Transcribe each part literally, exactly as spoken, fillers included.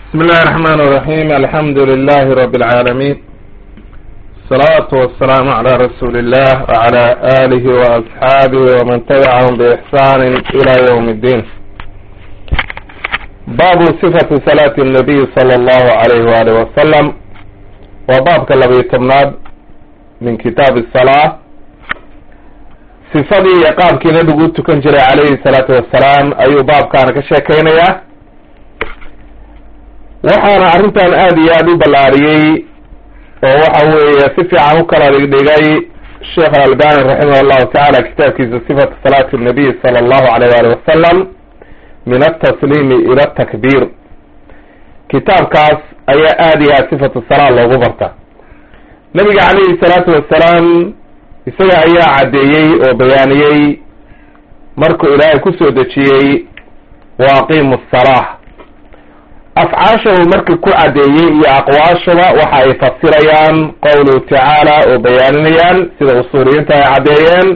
بسم الله الرحمن الرحيم. الحمد لله رب العالمين، الصلاة والسلام على رسول الله وعلى آله وأصحابه ومن تبعهم بإحسان إلى يوم الدين. باب صفة صلاة النبي صلى الله عليه وآله وسلم، وباب كالذي تمناد من كتاب الصلاة. صفدي يقام كي نبي تكنجري عليه الصلاة والسلام أي باب كان كشاكينيا، waxaana arrintan aada iyo aada u ballaariyey oo waxa weeye si fiican u kala dhigdhigay sheekh alalbani raximah allahu tacaala kitaabkiisa sifatu salaati nabiy sala allahu alayh waali wasalam min altasliimi ila atakbiir. kitaabkaas ayaa aada iyo aada sifatu salaa loogu barta. nabiga calayhi salaatu wassalaam isaga ayaa caddeeyey oo bayaaniyey markuu ilaahay kusoo dejiyey wa aqiimu asalaa. afcaashahu markii ku caddeeyey iyo aqwaashaba waxa ay fasirayaan qowluhu tacaala oo bayaaninayaan sida usuuliyiinta ay caddeeyeen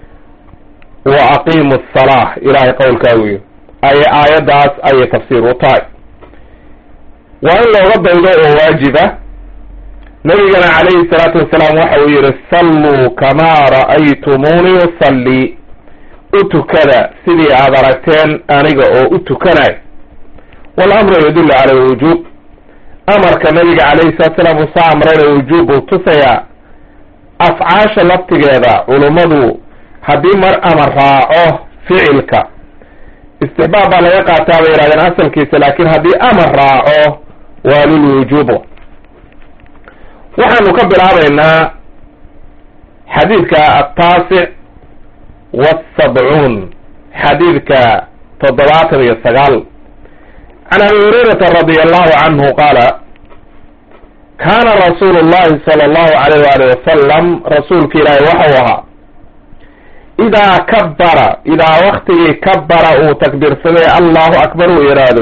wa aqiimu asalaa, ilahay qowlkaa weyo ay aayaddaas ayay tafsiir u tahay. waa in looga daydo oo waajiba. nabigana calayhi salaatu wasalaam waxa uu yihi salluu kamaa ra'aytumuuni usalli, u tukada sidii aada aragteen aniga oo u tukanay. walamru yadullu cala alwujuub, amarka nabiga calayhi salatu salaam usa amrayna wujuub buu tusayaa. afcaasha laftigeeda culummadu haddii mar amar raaco ficilka istixbaab baa laga qaataa bay yihahdeen asalkiisa, laakiin haddii amar raaco waa lilwujuubo. waxaanu ka bilaabaynaa xadiidka ataasic wasabcuun, xadiidka toddobaatan iyo sagaal. can abi hurayrata radi allahu canhu qaala kaana rasuulu llahi sala allahu alayh waali wasalam, rasuulka ilaahi waxau ahaa idaa kabbara, idaa waktigii kabbara uu takbiirsaday allahu akbar uu yidhaahdo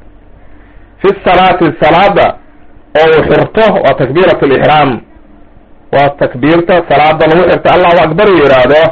fi salaati salaada oo uu xirto, waa takbiirat lixraam, waa takbiirta salaada lagu xirto allahu akbar uu yidhaahdo,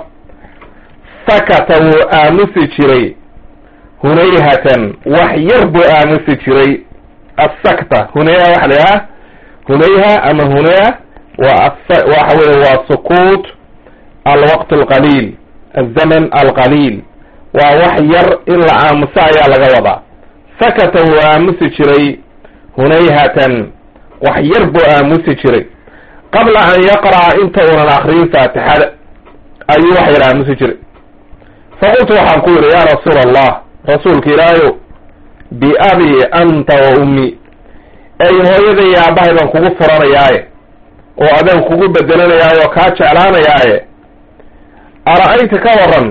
sakata wuu aamusi jiray hunayhatan wax yar buu aamusi jiray. asakta hunayha waxa la yidhaha hunayha ama hunayha waa waxa weye waa sukuut alwaqt alqaliil, alzaman alqaliil, waa wax yar in la aamuso ayaa laga wadaa. sakata wuu aamusi jiray hunayhatan wax yar buu aamusi jiray qabla an yaqra'a inta unan akriyin faatixada ayuu wax yar aamusi jiray. faqultu waxaan ku yidhi ya rasuula allah, rasuulka ilaahayow biabi anta wa ummi, ey hooyada iyo aabbahay baan kugu furanayaaye oo adaan kugu bedelanayaaye oo kaa jeclaanayaaye, ara-ayta ka waran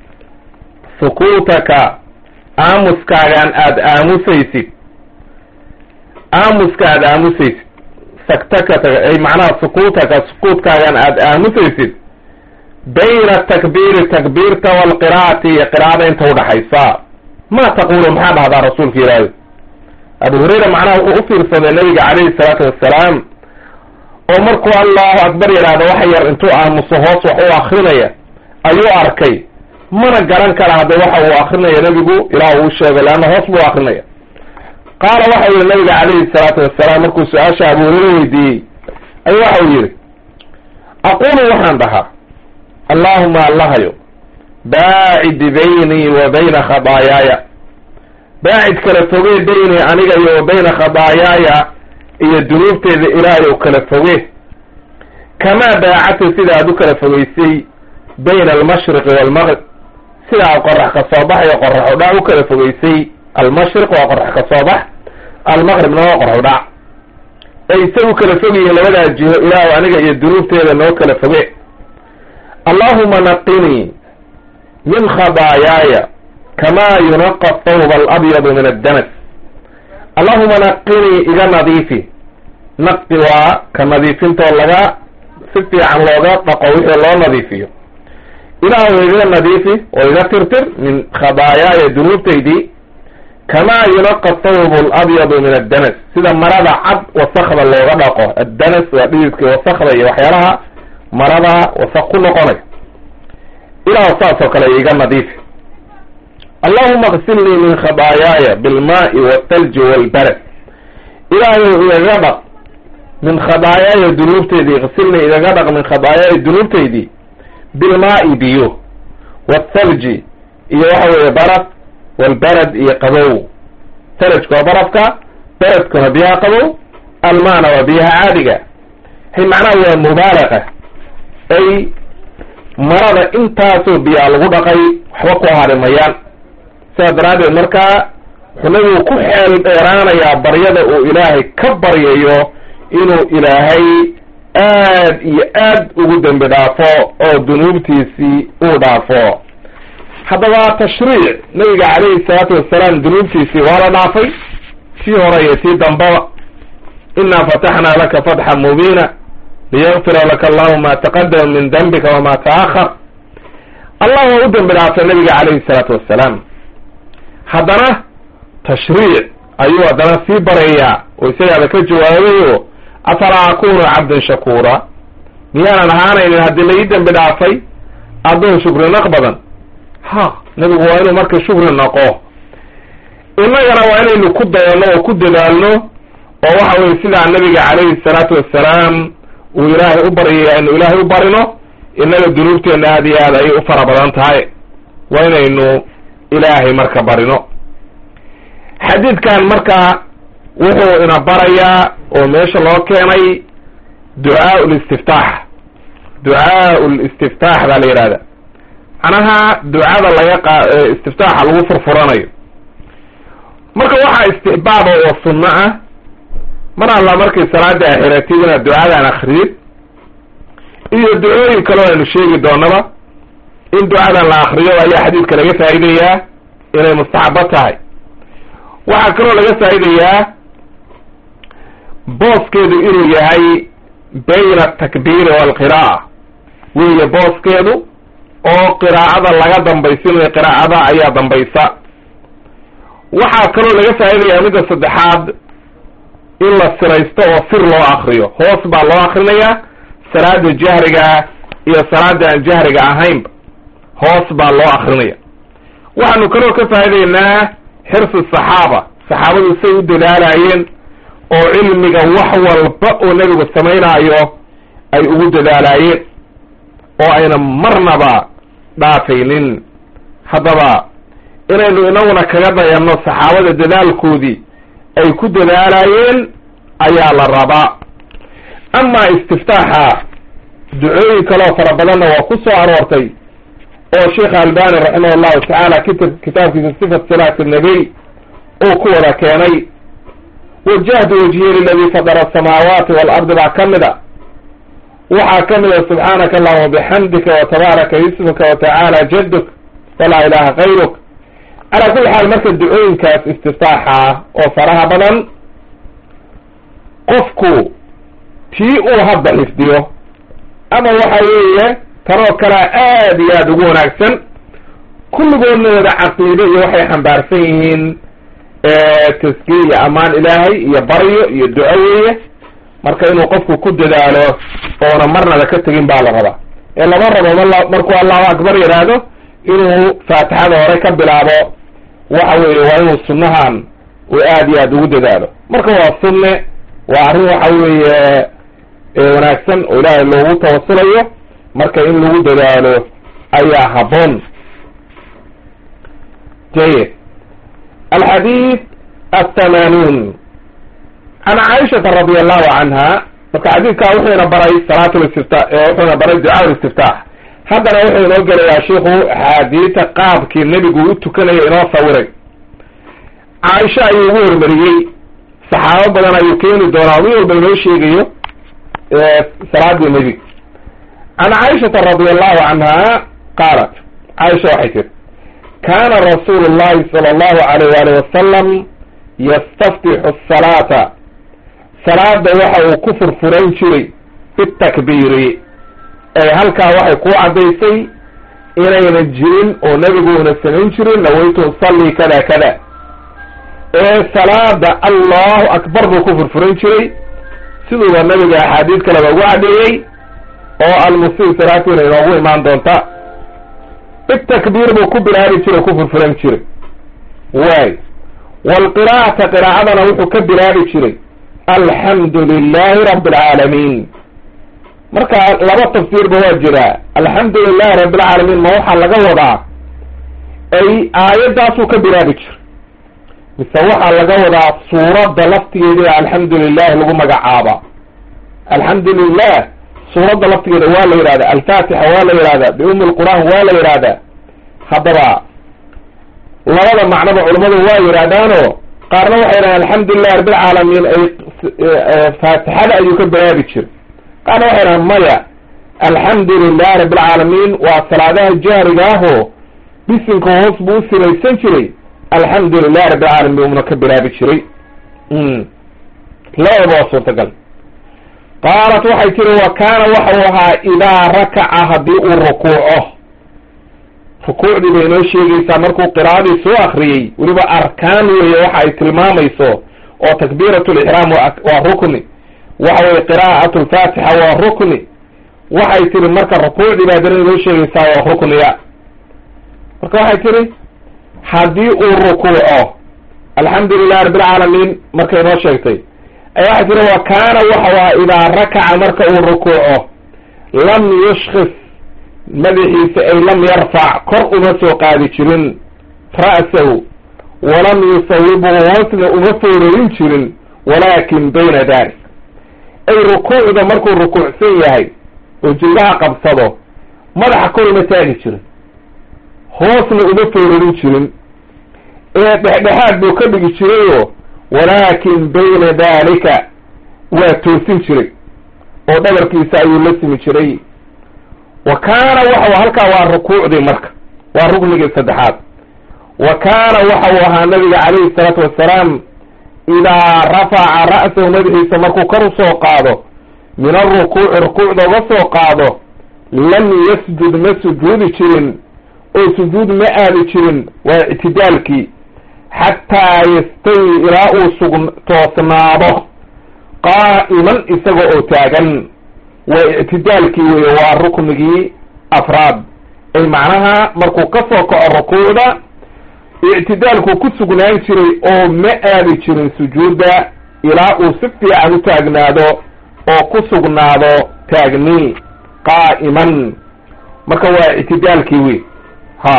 sukuutaka aamuskaagaan aada aamusaysid, aamuska aada aamusaysid saktaka ay macnaha sukuutaka sukuutkaagaan aada aamusaysid bayna atakbiiri takbiirta waalqiraa'ati iyo qiraa'ada inta udhaxaysa. ma taqulu maxaa dhahdaa rasuulka ilaahi? abu hurayra macnaha wuxuu u fiirsaday nabiga calayhi salaatu wassalaam oo markuu allahu akbar yidhaahdo wax yar intuu aamuso hoos wax u akrinaya ayuu arkay, mana garan kara hadda waxa uu akrinaya nebigu ilaah uu sheegay leanna hoos buu akrinaya. qaala waxa yihi nabiga calayhi salaatu wassalaam markuu su-aasha abu hurayra weydiiyey ayuu waxa uu yihi aqulu waxaan dhahaa allahuma allahayo baacid baynii wa bayna khadaayaaya, baacid kala fogee baynii aniga iyo wa bayna khadaayaaya iyo dunuubteeda ilaahay ou kala fogee, kamaa baacadta sida aad u kala fogeysay bayna almashriqi waalmaqrib, sida aad qorax ka soo bax iyo qorax u dhac u kala fogeysay. almashriq waa qorax ka soo bax, almaqribna waa qorax u dhac, ay say u kala fogyihiin labadaas jiho ilaahu aniga iyo dunuubteeda noo kala fogee. allahuma naqinii min khadaayaaya kamaa yunaqa thawba alabyadu min addanas, allahuma naqinii iga nadiifi. naqi waa ka nadiifintoo laga si fiican looga dhaqo wixii loo nadiifiyo. ilaahu iga nadiifi oo iga tirtir min khadaayaaya dunuubtaydii kamaa yunaqa thawbu alabyadu min addanas, sida marada cad wasakda looga dhaqo. addanas waa dhididka wasakda iyo waxyaalaha marada wasak ku noqonay. ilaahu saas oo kale iga nadiifi. allahuma اغsilnii min khadaayaaya bilmaai wاthalji wاlbarad, ilaahay igaga dhaq min khadaayaaya dunuubteydii iqsilni igaga dhaq min khadaayaaya dunuubteydii bilmaa'i biyo wathalji iyo waxa weeye baraf walbarad iyo qabow thalajka waa barafka baradkuna biyaha qabow almaana waa biyaha caadiga hay macnaha waa mubaalaqa ay marada intaasoo biyaa lagu dhaqay waxba ku harimayaan sidaa daraaddeed markaa wuxuu nabigu ku xeel dheeraanayaa baryada uu ilaahay ka baryayo inuu ilaahay aad iyo aad ugu dembi dhaafo oo dunuubtiisii uu dhaafo. haddaba tashriic nabiga calayhi salaatu wasalaam dunuubtiisii waa la dhaafay tii hore iyo tii dambaba. inaa fataxnaa laka fatxan mubiina liyakfira laka allahu ma taqadama min dembika wama ta'ahar. allah waa u dembi dhaafay nabiga calayhi salaatu wasalaam. haddana tashriic ayuu haddana sii barayaa oo isagaaba ka jawaabayo afalaa akunu cabdan shakuura, miyaanan ahaanaynin haddii la ii dembi dhaafay addoon shukri naq badan. ha nabigu waa inuu marka shukri naqo, innagana waa inaynu ku dayano oo ku dadaalno oo waxa weye sidaa nabiga calayhi salaatu wassalaam uu ilaahay u baryay aynu ilaahay u barino. innaga dunuubteenna aada iyo aad ayay u fara badan tahay, waa inaynu ilaahay marka barino. xadiidkan marka wuxuu ina barayaa oo meesha loo keenay ducaau listiftaax. ducaau listiftaax baa la yihahda, macnaha ducada laga qa istiftaaxa lagu furfuranayo. marka waxaa istixbaaba oo sunno ah mar alla markay salaada axiratid inaad ducadan akridid, iyo ducooyin kaleo aynu sheegi doonaba. in ducadan la akriyo ayaa xadiidka laga faa'idayaa inay mustaxabo tahay. waxaa kaloo laga faa'idayaa booskeedu inuu yahay bayna atakbiiri waalqiraa'a, weeye booskeedu oo qiraa'ada laga dambaysinayo, qiraa'ada ayaa dambaysa. waxaa kaloo laga faa'idayaa midda saddexaad in la siraysto oo sir loo akriyo, hoos baa loo akrinayaa. salaada jahriga iyo salaada aan jahriga ahaynba hoos baa loo akrinaya. waxaanu kaloo ka faa'idaynaa xirsi saxaaba, saxaabadu say u dadaalaayeen oo cilmiga wax walba oo nebigu samaynaayo ay ugu dadaalaayeen oo ayna marnaba dhaafaynin. haddaba inaynu inaguna kaga dayanno saxaabada dadaalkoodii ay ku dadaalaayeen ayaa la rabaa. amaa istiftaaxa ducooyin kaloo fara badanna waa ku soo aroortay oo sheekh albani raximah allahu tacaala kitab kitaabkiisa sifat salaati nabiy uu ku wada keenay. wajahtu wajhiya liladii fadara asamaawaati waalardi baa ka mid a. waxaa ka mid a subxaanaka allahuma bixamdika watabaaraka ismuka watacaala jadduk walaa ilaha kayruk. calaa kulli xaal marka ducooyinkaas istiftaaxa oo faraha badan qofku tii uu hadda xifdiyo ama waxa weeye tanoo kalea aad iyo aada ugu wanaagsan, kulligoodna wada caqiido iyo waxay xambaarsan yihiin taskiye iyo ammaan ilaahay iyo baryo iyo duco weeye. marka inuu qofku ku dadaalo oona marnaba ka tegin baa la rabaa. ee lama rabo m markuu allahu akbar yidhaahdo inuu faatixada hore ka bilaabo. waxa weeye waa inuu sunnahan uu aad iyo aad ugu dadaalo. marka waa sunne, waa arrin waxa weeye wanaagsan oo ilaahay loogu tawasulayo, marka in lagu dadaalo ayaa haboon. jayid. alxadiid athamanuun can caaishata radi allahu canha. marka xadiidkaa wuxuuna baray salaat listifta wuxuuna baray ducaa listiftaax. haddana wuxuu inoo gelayaa shiku axaadiita qaabkii nebigu u tukanaya inoo sawiray. caaisha ayuu ugu hormariyey, saxaabo badan ayuu keeni doonaa mid walba inoo sheegayo salaadii nebiga. can caaishata radi allahu canha qaalat, caaisha waxay tiri kaana rasuulu llahi sala allahu alayh waalih wasalam yastaftixu asalaata, salaada waxa uu ku furfuran jiray bitakbiiri. ay halkaa waxay ku caddaysay inayna jirin oo nebiguuna samayn jirin nawaytu usalli kada kada, ee salaada allahu akbar buu ku furfuran jiray siduuba nabiga axaadiid kaleba ugu caddeeyey oo almusii salaatiina inoogu imaan doonta. bitakbiir buu ku bilaabi jiray o ku furfuran jiray. waay waalqiraa'ata qiraa'adana wuxuu ka bilaabi jiray alxamdu lilahi rabi alcaalamiin. marka laba tafsiirba waa jira. alxamdu lilahi rabi alcaalamiin ma waxaa laga wadaa ay aayaddaasuu ka bilaabi jira, mise waxaa laga wadaa suuradda laftigeeda alxamdu lilahi lagu magacaaba. alxamdu lilah suuradda laftigeeda waa la yihahda, alfaatixa waa la yihahda, biumi lqur'aan waa la yihahda. haddaba labada macnoba culammadu waa yihahdaano qaarna waxay yidhahdeen alxamdu lilahi rabi alcaalamiin ay faatixada ayuu ka bilaabi jira, qaarna waxay yidhahdeen maya alxamdu lilahi rabi alcaalamiin waa salaadaha jahriga ahoo bisinka hoos buu u sinaysan jiray, alxamdu lilahi rabi alcaalamiin una ka bilaabi jiray. labadaba waa suurtagal. qaalat waxay tiri wa kaana waxau ahaa idaa rakaca haddii uu rukuuco, rukuucdii bay inoo sheegaysaa markuu qiraa'adii soo akriyey, weliba arkaan weeye waxa ay tilmaamayso oo takbiirat lixraam waa rukni, waxa weye qiraa'at lfaatixa waa rukni. waxay tiri marka rukuucdii baa dana inoo sheegaysaa waa rukniya. marka waxay tiri haddii uu rukuuco alxamdu lilahi rabi alcaalamiin markay inoo sheegtay, ay waxay tiri wa kaana waxau ahaa idaa rakaca marka uu rukuuco lam yushkis madaxiisa ay lam yarfac kor uma soo qaadi jirin ra'sahu walam yusawibu hoosna uma foorarin jirin, walaakin bayna dalik ay rukuucda markuu rukuucsan yahay oo jilbaha qabsado madaxa kor uma taagi jirin, hoosna uma foorarin jirin, ee dhexdhexaad buu ka dhigi jirayo walaakin bayna dalika waa toosin jiray oo dhabarkiisa ayuu la simi jiray. wa kaana waxau halkaa waa rukuucdii marka waa ruknigii saddexaad. wa kaana waxau ahaa nabiga calayhi salaatu wassalaam idaa rafaca ra'sahu madaxiisa markuu kor usoo qaado min arukuuci rukuucda uga soo qaado lam yasjud ma sujuudi jirin oo sujuud ma aadi jirin, waa ictidaalkii, xataa yastawi ilaa uu sug toosnaado qaa'iman isaga oo taagan. waa ictidaalkii weeye, waa ruknigii afraad. ay macnaha markuu ka soo kaco rukuucda ictidaalku ku sugnaan jiray oo ma aadi jirin sujuudda ilaa uu si fiican u taagnaado oo ku sugnaado taagni qaa'iman. marka waa ictidaalkii wey. ha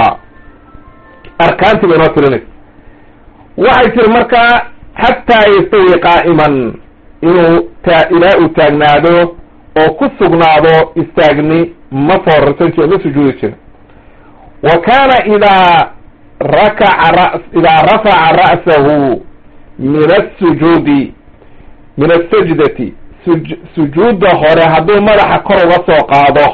arkaantii ba inoo tirinaysa. waxay tiri marka xataa yastawi qaa'iman inuu ta ilaa uu taagnaado oo ku sugnaado istaagni ma foorarsan jiro ma sujuudi jiro. wa kaana idaa rakaca ra idaa rafaca ra'sahu min asujuudi min asajdati suj sujuudda hore hadduu madaxa kor uga soo qaado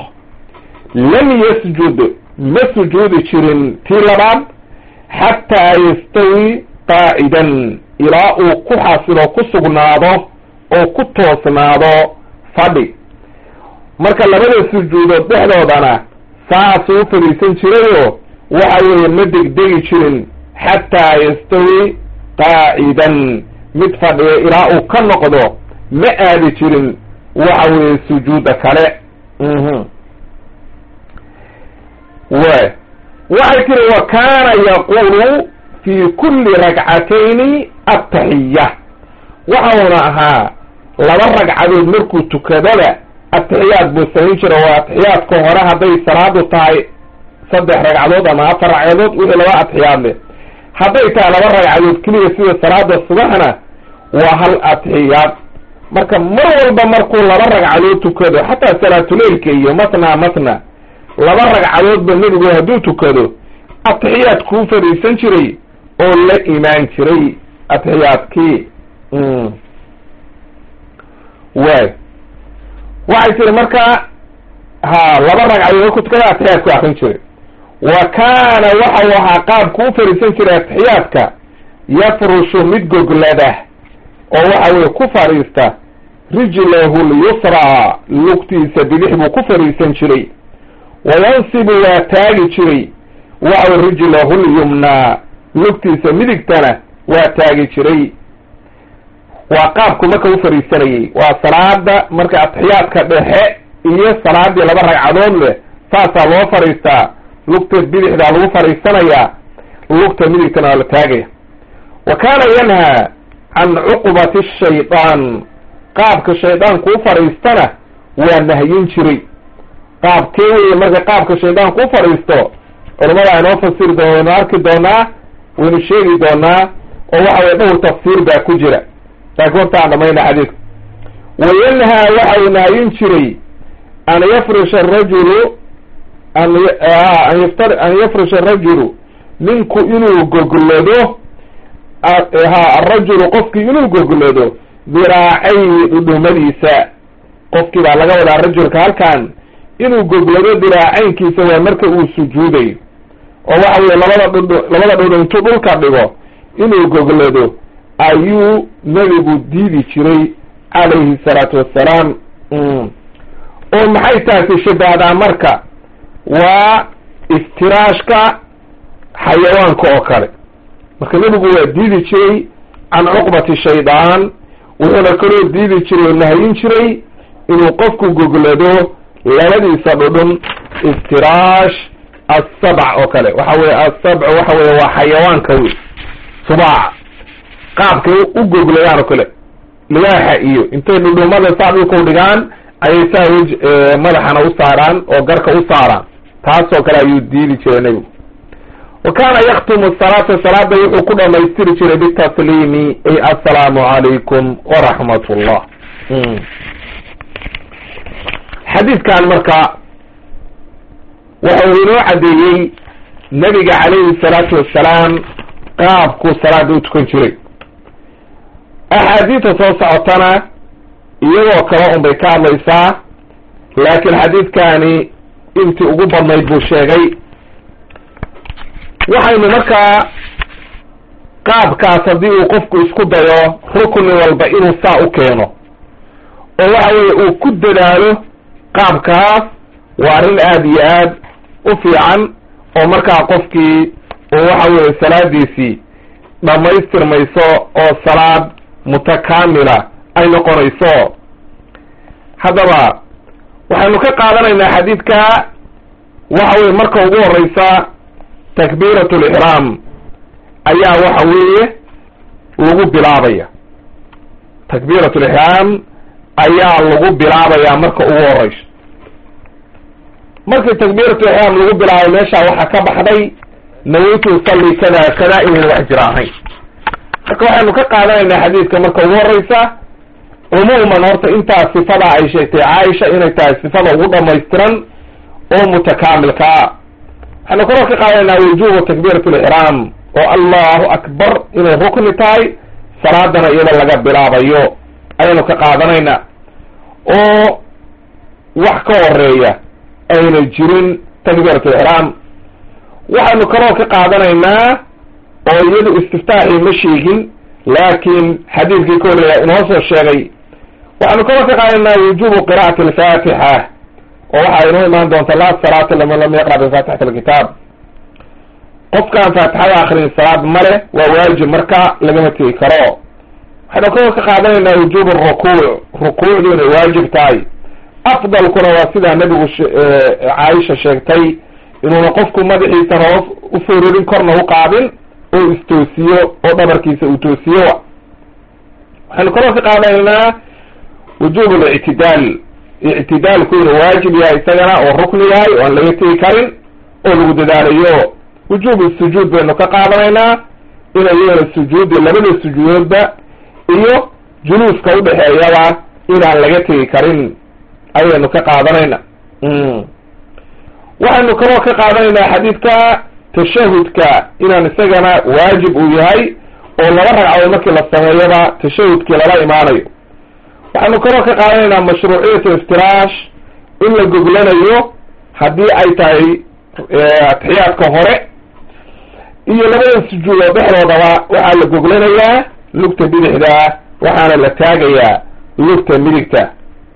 lam yasjud ma sujuudi jirin tii labaad xataa yastawi qaacidan ilaa uu ku xasilo ku sugnaado oo ku toosnaado fadhi. marka labada sujuudood dhexdoodana saasuu u fadhiisan jirayo waxa weeye ma degdegi jirin xataa yastawi qaacidan mid fadhiya ilaa uu ka noqdo ma aadi jirin waxa weeye sujuudda kale. w waxay tiri wa kaana yaqulu fi kulli ragcatayni ataxiya, waxauna ahaa laba ragcadood markuu tukadaba atixiyaad buu samayn jira. waa atixiyaadka hore hadday salaadu tahay saddex ragcadood ama afar ragcadood wixii laba atixiyaad leh, hadday tahay laba ragcadood keliya sida salaada subaxna waa hal atixiyaad. marka mar walba markuu laba ragcadood tukado xataa salaatuleilka iyo matna matna laba ragcadoodba nebigu hadduu tukado atixiyaad kuu fadhiisan jiray oo la imaan jiray atixiyaadkii. way waxay tiri marka ha laba ragcadood markuu tukada atixiyaad ku akrin jiray. wa kaana waxau ahaa qaabku u fadhiisan jiray atixiyaadka yafrushu mid goglada oo waxa weye ku fadhiista rijlahu lyusraa lugtiisa bidix buu ku fadhiisan jiray. wayansibu waa taagi jiray waxa rijlahu lyumnaa lugtiisa midigtana waa taagi jiray. waa qaabku marka u fadhiisanayay. waa salaada marka atixiyaadka dhexe iyo salaadii laba ragcadood leh saasaa loo fadhiistaa, lugta bidixdaa lagu fadhiisanayaa, lugta midigtana waa la taagaya. wa kaana yanhaa can cuqbati shaydaan qaabka shaydaanku u fadhiistana waa nahyin jiray. qaabkee weye marka qaabka shaydaanku u fadhiisto culamada inoo fasiri doona waynu arki doonaa waynu sheegi doonaa oo waxa weye dhowr tafsiir baa ku jira laakiin horta aan dhamayna xadiidka. wayanhaa waxa uu nahyin jiray an yafrisha arajulu an an yaftar an yafrisha arajulu ninku inuu goglado ha arajulu qofkii inuu goglado diraacayhi dhudhumadiisa. qofkii baa laga wadaa rajulka halkan inuu goglado diraacaynkiisa waa marka uu sujuudayo oo waxa weye labada dhudh labada dhudhu intuu dhulka dhigo inuu goglado ayuu nebigu diidi jiray calayhi salaatu wassalaam. oo maxay taasi shabahdaa marka waa iftiraashka xayawaanka oo kale. marka nebigu waa diidi jiray can cuqbati shaydaan, wuxuuna kaloo diidi jiray oo nahyin jiray inuu qofku goglado labadiisa dhudhun iftiraash asabc oo kale. waxa weye asabc waxa weye waa xayawaanka wey subaaca qaabkay u gogladaan oo kale libaaxa iyo intay dhudhumada saa dhulka u dhigaan ayay saa wj madaxana u saaraan oo garka u saaraan, taasoo kale ayuu diidi jiray nebigu. wa kaana yaktumu salaata salaada wuxuu ku dhamaystiri jiray bitasliimi ay assalaamu calaykum waraxmat ullah. xadiidkan marka waxa uu inoo caddeeyey nebiga calayhi salaatu wassalaam qaabkuu salaada u tukan jiray. axaadiista soo socotana iyagoo kale un bay ka hadlaysaa, laakiin xadiidkani intii ugu badnayd buu sheegay. waxaynu markaa qaabkaas haddii uu qofku isku dayo rukni walba inuu saa u keeno oo waxa weye uu ku dadaalo qaabkaas, waa arrin aada iyo aad u fiican oo markaa qofkii uu waxa weye salaadiisii dhamaystirmayso oo salaad mutakaamila ay noqonayso. haddaba waxaynu ka qaadanaynaa xadiidka waxa weye marka ugu horeysa takbiirat lixraam ayaa waxa weeye lagu bilaabaya. takbiirat lixraam ayaa lagu bilaabaya marka ugu horeyso. markii takbiirat lixraam lagu bilaabay meesha waxaa ka baxday nawaytu usalli kada kada inayna wax jira ahayn. marka waxaynu ka qaadanaynaa xadiidka marka ugu horeysa cumuuman horta intaas sifada ay sheegtay caaisha inay tahay sifada ugu dhamaystiran oo mutakaamilkaa. waxaynu kaloo ka qaadanaynaa wujubu takbiirat lixraam oo allahu akbar inay rukni tahay salaadana iyada laga bilaabayo ayaynu ka qaadanaynaa oo wax ka horeeya ayna jirin takbiirat lixraam. waxaynu kaloo ka qaadanaynaa oo iyadu istiftaaxii ma sheegin laakiin xadiidkii ka horeeya inoo soo sheegay. waxaynu kaloo ka qaadanaynaa wujubu qira'ati alfaatixa oo waxaa inoo imaan doonta laa salaata liman lam yaqra bifaatixati alkitaab. qofkaan faatixada akrin salaad male waa waajib marka lagama tegi karo. waxaynu kaloo ka qaadanaynaa wujubu rukuuc, rukuucdu inay waajib tahay. afdalkuna waa sidaa nebigu caaisha sheegtay inuuna qofku madaxiisana hoos u fororin korna u qaadin oo istoosiyo oo dhabarkiisa uu toosiyo. waxaynu kaloo ka qaadanaynaa wujubu lictidaal, ictidaalku inuu waajib yahay isagana oo rukni yahay oo aan laga tegi karin oo lagu dadaalayo. wujubu sujuud baynu ka qaadanaynaa inay iyana sujuudi labada sujuudoodba iyo juluuska udhexeeyaba inaan laga tegi karin ayaynu ka qaadanayna. waxaynu kaloo ka qaadanaynaa xadiidka tashahudka inaan isagana waajib uu yahay oo laba ragcadood markii la sameeyaba tashahudkii lala imaanayo. waxaynu kaloo ka qaadanaynaa mashruuciyatu iftiraash in la goglanayo haddii ay tahay atixiyaadka hore iyo labada sujuudood dhexdoodaba waxaa la goglanayaa lugta bidixda waxaana la taagayaa lugta midigta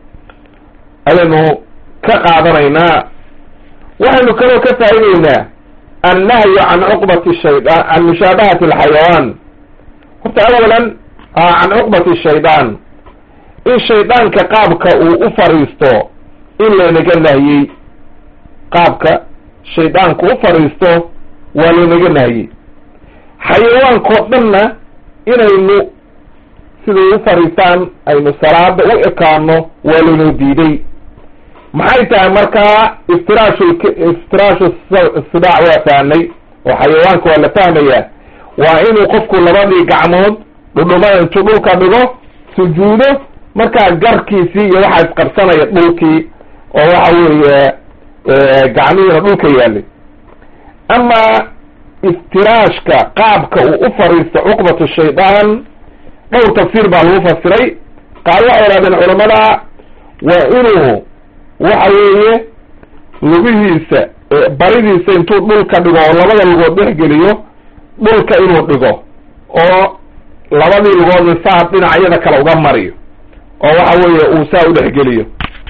ayaynu ka qaadanaynaa. waxaynu kaloo ka faa'ideynaa annahyu can cuqbati shaydaan can mushaabahati alxayawaan. horta awalan can cuqbati shaydaan in shaydaanka qaabka uu u fadhiisto in laynaga nahyey. qaabka shaydaanku u fadhiisto waa laynaga nahyey. xayawaankao dhanna inaynu siday u fariistaan aynu salaada u ekaano waa laynoo diiday. maxay tahay markaa iftiraashu iftiraashu sidaac waa fahnay oo xayawaanka waa la fahmayaa, waa inuu qofku labadii gacmood dhudhumada intuu dhulka dhigo sujuudo, markaa garkiisii iyo waxaa isqabsanaya dhulkii oo waxa weeye gacmihiina dhulka yaalay. ama iftiraashka qaabka uu u fariisto cuqbatu shaydaan dhowr tafsiir baa lagu fasiray. qaar waxay yidhahdeen culamada waa inuu waxa weeye lugihiisa baridiisa intuu dhulka dhigo oo labada lugood dhexgeliyo dhulka inuu dhigo oo labadii lugoodna saa dhinacyada kale uga mariyo oo waxa weeye uu saa u dhexgeliyo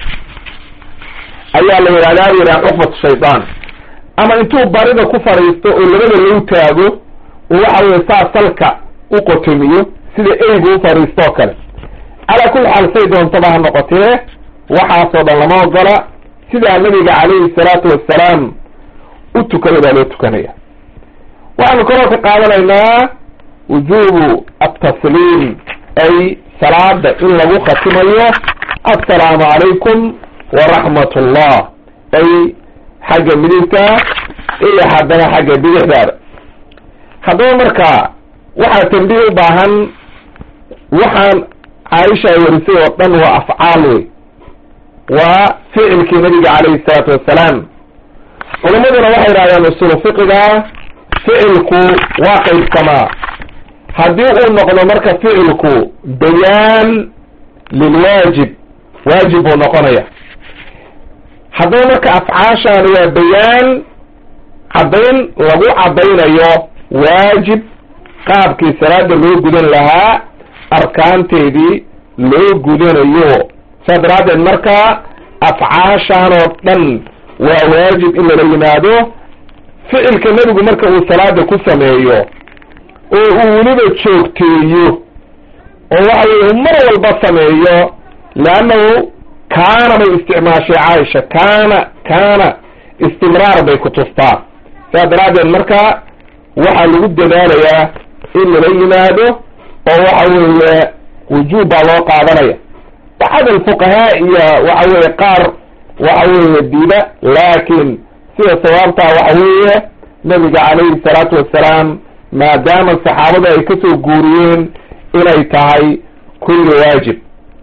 ayaa la yidhahdaa yidhaha cuqbatu shaydaan. ama intuu barida ku fariisto oo labada lou taago oo waxa weeye saa salka u qotomiyo sida eygu u fariisto oo kale. calaa kulli xaal say doontaba ha noqotee waxaasoo dhan lama ogola. sidaa nabiga calayhi salaatu wassalaam u tukaday baa loo tukanaya. waxaanu kaloo ka qaadanaynaa wujuubu atasliim, ay salaada in lagu khatimayo assalaamu calaykum waraxmat ullah, ay xagga midigta iyo haddana xagga bidixdaada. haddaba marka waxaa tambiih u baahan, waxaan caaisha ay warisay oo dhan waa afcaal wey, waa ficilkii nabiga calayhi salaatu wassalaam. culamaduna waxay yidhahdeen usulu fiqiga ficilku waa qaybsamaa. haddii uu noqdo marka ficilku bayaan lilwaajib, waajib buu noqonaya. haddaba marka afcaashaani waa bayaan caddayn lagu caddaynayo waajib, qaabkii salaada loo gudan lahaa, arkaanteedii loo gudanayo. saa daraaddeed marka afcaashaan oo dhan waa waajib in lala yimaado. ficilka nebigu marka uu salaada ku sameeyo oo uu weliba joogteeyo oo waxa weye mar walba sameeyo, leannahu kaana bay isticmaashay caaisha, kaana kaana istimraar bay ku tustaa. saa daraaddeed marka waxaa lagu dadaalayaa in lala yimaado oo waxa weeye wujuub baa loo qaadanaya. axad alfuqahaa iyo waxa weeye qaar waxa weeye diida, laakiin sida sawaabtaa waxa weeye nabiga calayhi salaatu wassalaam maadaama saxaabada ay kasoo guuriyeen inay tahay kulli waajib,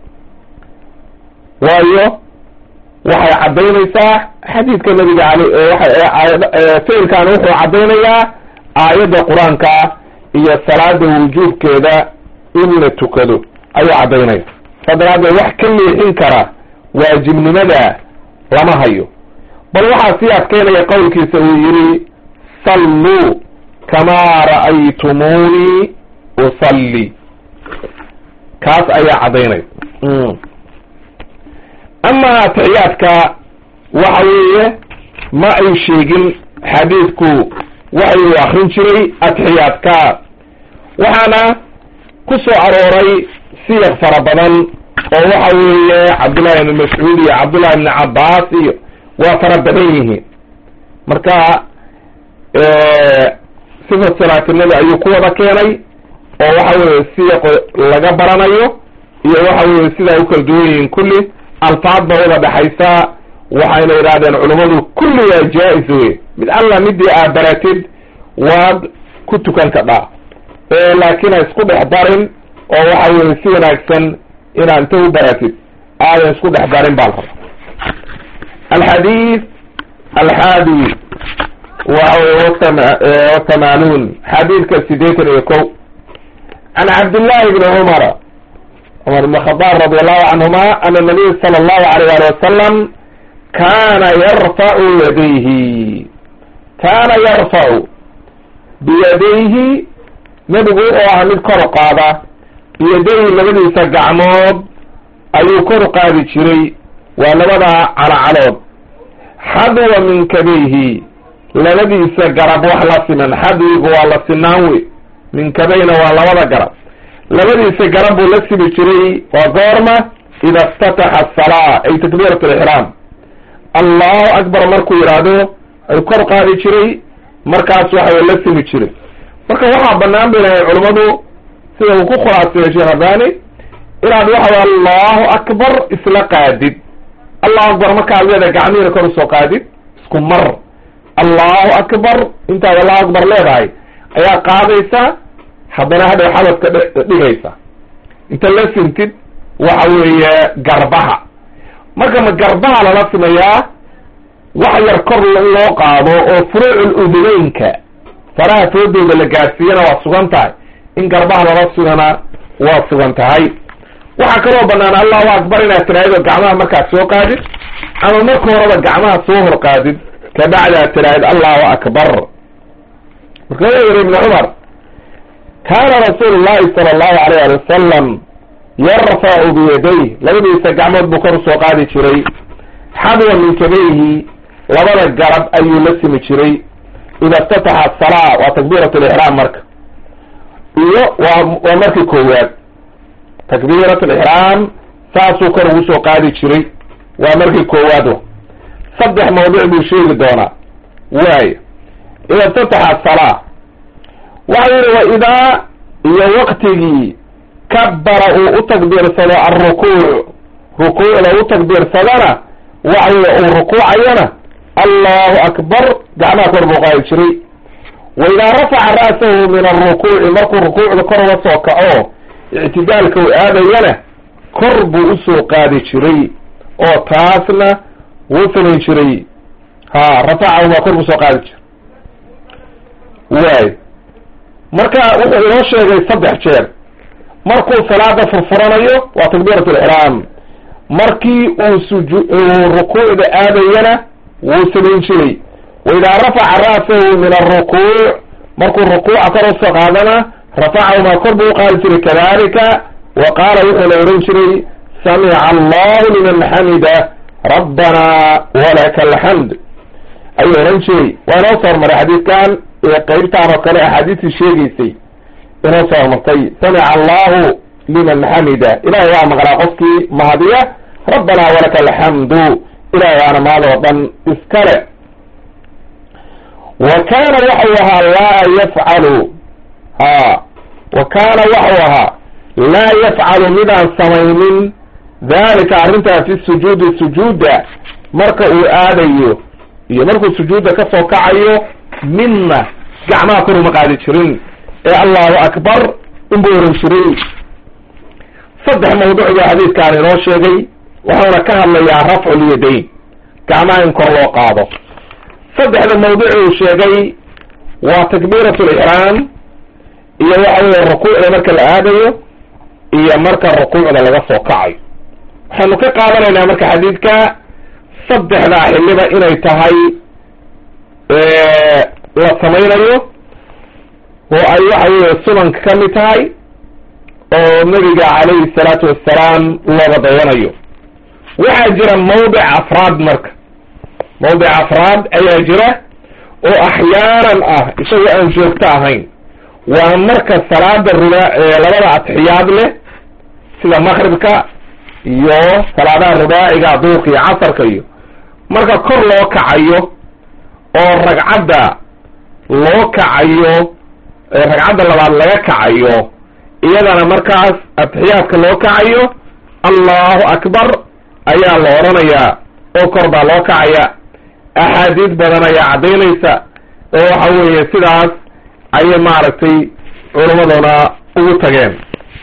waayo waxay caddaynaysaa xadiidka nabiga ficilkan wuxuu caddaynayaa aayadda qur-aanka iyo salaada wujuubkeeda in la tukado ayuu caddaynaya. saa daraaddeed wax ka leexin kara waajibnimada lama hayo. bal waxaa sii adkeynaya qowlkiisa uu yidhi salluu kamaa ra'aytumuunii usalli, kaas ayaa caddaynaya. ama atixiyaadka waxa weeye ma ay sheegin xadiidku waxa uu akrin jiray atixiyaadka, waxaana ku soo arooray siyaq fara badan oo waxa weeye cabdullahi ibn mascuud iyo cabdullahi ibn cabbaas iyo waa fara badan yihiin. marka sifat salaatinada ayuu ku wada keenay oo waxa weeye siyaq laga baranayo iyo waxa weeye sidaa u kala duwan yihiin. kulli alfaad ba wada dhexaysa, waxayna yidhahdeen culummadu kulli waa jaa-is wey, mid alla midii aad baratid waad ku tukan kadhaa, laakiin ha isku dhex darin oo waxa weeye si wanaagsan inaad inta u baratid aadan isku dhex darin baa la rabaa. alxadiid alxaadi watamaanuun, xadiidka sideetan iyo ko, can cabdillahi bni cumara cumar ibn khadaab radi allahu canhuma ana nabiy sala allahu alayh ali wasalam kaana yarfacu yadayhi, kaana yarfacu biyadayhi, nebigu wuxuu ahaa mid kor qaada biyadayhi labadiisa gacmood ayuu kor qaadi jiray, waa labada calacalood, xadwa minkadayhi, labadiisa garab wax la siman, xadwigu waa la sinaan wey, minkadayna waa labada garab, labadiisa garab buu la simi jiray. waa goorma ida iftataxa asalaa ay takbiirat alixraam, allahu akbar markuu yidhaahdo ayuu kor qaadi jiray, markaas waxa la simi jiray. marka waxaa banaan bay lahay culummadu sida uu ku khulaaseeyo sheekh albani inaad waxa way allahu akbar isla qaadid allahu akbar markaad leedahay gacmihiina kor usoo qaadid isku mar allahu akbar intaad allahu akbar leedahay ayaa qaadaysa haddana hadhow xabadka dhigaysa inta la sintid waxa weeye garbaha marka ma garbaha lala simayaa wax yar kor loo qaado oo furuucul uduneynka faraha toodooda la gaarsiiyana waa sugan tahay in garbaha lala sugana waa sugan tahay waxaa kaloo banaan allahu akbar inaad tiraahdo gacmaha markaad soo qaadid ama marka horeba gacmaha soo hor qaadid kabacdi aad tiraahid allahu akbar marka wuxuu yiri ibn cumar kaana rasuulu llahi sala allahu alayh ali wasalam yarfacu biyadayh labadiisa gacmood buu kor usoo qaadi jiray xadwa min kabayhi labada garab ayuu la simi jiray ida iftataxa asalaa waa takbiirat lixraam marka iyo waa waa markii koowaad takbiirat lixraam saasuu kor ugu soo qaadi jiray waa markii koowaad saddex mawduuc buu sheegi doonaa waayo ida iftataxa asalaa waxa yidhi wa idaa iyo waqtigii kabara uu u takbiirsado alrukuuc rukuucda u takbiirsadana waxa weye uu rukuucayana allahu akbar gacmaha kor buu qaadi jiray wa idaa rafaca ra'sahu min alrukuuci markuu rukuucda kor uga soo kaco ictidaalka uu aadayana kor buu usoo qaadi jiray oo taasna wuu samayn jiray ha rafacahu waa kor buu soo qaadi jiray waayo marka wuxuu inoo sheegay saddex jeer markuu salaada furfuranayo waa takbiirat lixraam markii uu suju uu rukuucda aadayana wuu samayn jiray wa idaa rafaca ra'sahu min alrukuuc markuu rukuuca kor usoo qaadana rafacahumaa kor buu uqaadi jiray kadalika wa qaala wuxuuna ohan jiray samica allahu liman xamida rabbana walaka alxamd ayuu ohan jiray waa inoo soo hormaray xadiidkan ee qeybtaan oo kale axaadiistii sheegaysay inoo soo hormartay samica allahu liman xamida ilahay waa maqlaa qofkii mahadiya rabbana walaka alxamdu ilahay waana mahad oo dhan iskale wa kaana waxau ahaa laa yafcalu ha wa kaana waxau ahaa laa yafcalu midaan samaynin dalika arrintaa fi sujuudi sujuuda marka uu aadayo iyo markuu sujuudda ka soo kacayo midna gacmaha kor uma qaadi jirin ee allahu akbar inbuu oran jiray saddex mawduuc baa xadiidkaan inoo sheegay waxauna ka hadlayaa rafcu lyadayn gacmaha in kor loo qaado saddexda mawduuc uu sheegay waa takbiirat lixraam iyo waxa weye rukuucda marka la aadayo iyo marka rukuucda laga soo kacayo waxaynu ka qaadanaynaa marka xadiidka saddexdaa xiliba inay tahay la samaynayo oo ay waxa weye sunanka ka mid tahay oo nabiga calayhi salaatu wassalaam looga dayanayo waxaa jira mawdic afraad marka mawdic afraad ayaa jira oo axyaanan ah isagoo aan joogto ahayn waa marka salaada ruba labada atxiyaad leh sida maqribka iyo salaadaha rubaaciga duurka iyo casarka iyo marka kor loo kacayo oo ragcadda loo kacayo ragcadda labaad laga kacayo iyadana markaas atixiyaadka loo kacayo allahu akbar ayaa la oranayaa oo kor baa loo kacaya axaadiis badan ayaa caddaynaysa oo waxa weeye sidaas ayay maaragtay culamaduna ugu tageen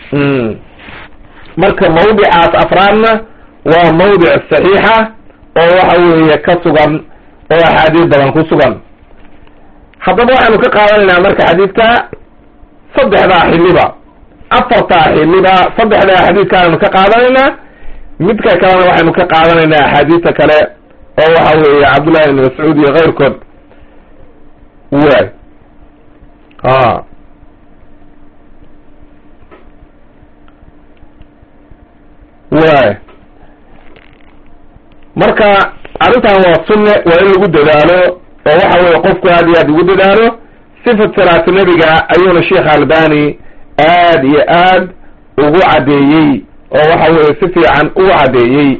marka mawdicaas afraadna waa mawdic saxiixa oo waxa weeye ka sugan oo axaadiis badan ku sugan haddaba waxaynu ka qaadanaynaa marka xadiidka saddexdaa xiliba afartaa xiliba saddexdaa xadiidkaanaynu ka qaadanaynaa midka kalena waxaynu ka qaadanaynaa axaadiista kale oo waxa weeye cabdullahi ibn mascuud iyo keyrkood waay a waay marka arrintan waa sunne waa in lagu dadaalo oo waxa weye qofku aad iyo aad ugu dadaalo sifat salaatu nebiga ayuuna sheekh albani aad iyo aad ugu caddeeyey oo waxa weye si fiican ugu caddeeyey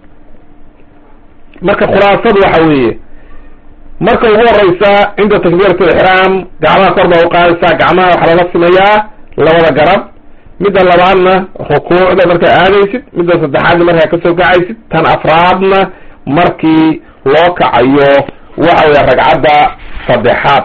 marka khulaasadu waxa weeye marka ugu horeysa cinda takbiirat alixraam gacmaha kor baa uqaadaysaa gacmaha waxaa lala simayaa labada garab midda labaadna rukuucda markaa aadaysid, midda saddexaadna markaa kasoo kacaysid, tan afraadna markii loo kacayo waxa weya ragcadda saddexaad.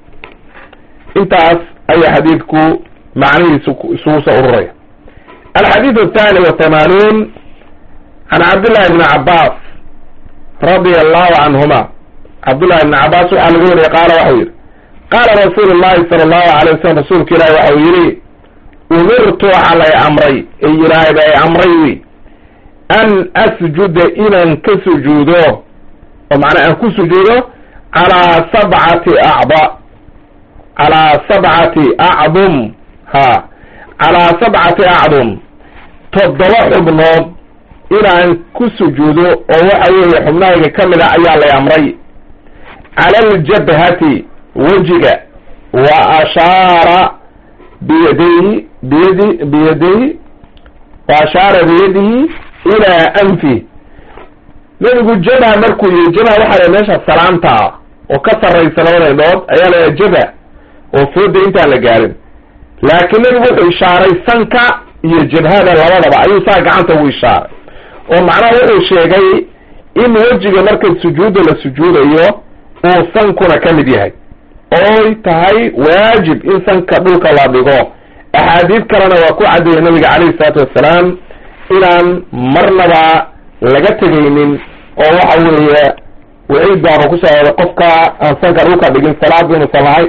intaas ayaa xadiidku macnihiisu isugu soo ururaya. alxadiid athani wa thamaanuun can cabdillahi bni cabbaas radia allahu canhuma. cabdullahi bni cabbaas waxaa lagu wariyay qaala waxau yidhi qaala rasuulu llahi sala allahu alay wasalam rasuulka ilaahi waxau yidhi umirtu waxaa lay amray ay ilaahay ba ay amray wi an asjuda inaan ka sujuudo oo macnaa aan ku sujuudo calaa sabcati acda calaa sabcati acdum ha calaa sabcati acdum toddoba xubnood inaan ku sujuudo oo waxa weeye xubnahayga ka mid a ayaa lay amray. cala aljabhati wejiga wa ashaara biyadayhi biyadi biyadayhi wa ashaara biyadihi ilaa anfi. nabigu jabha markuu yihi jabha waxaa la meesha salaanta oo ka sarraysa labada indhood ayaa la jabha oo fooda intaan la gaarin, laakiin nabigu wuxuu ishaaray sanka iyo jabhada labadaba ayuu saa gacanta ugu ishaaray oo macnaha wuxuu sheegay in wejiga marka sujuudda la sujuudayo uu sankuna ka mid yahay ooy tahay waajib in sanka dhulka la dhigo. axaadiid kalena waa ku caddeeyay nabiga calayhi salaatu wassalaam inaan marnaba laga tegaynin oo waxa weeye waciid baanu ku soo oday qofka aan sanka dhulka dhigin salaad inuusan lahayn.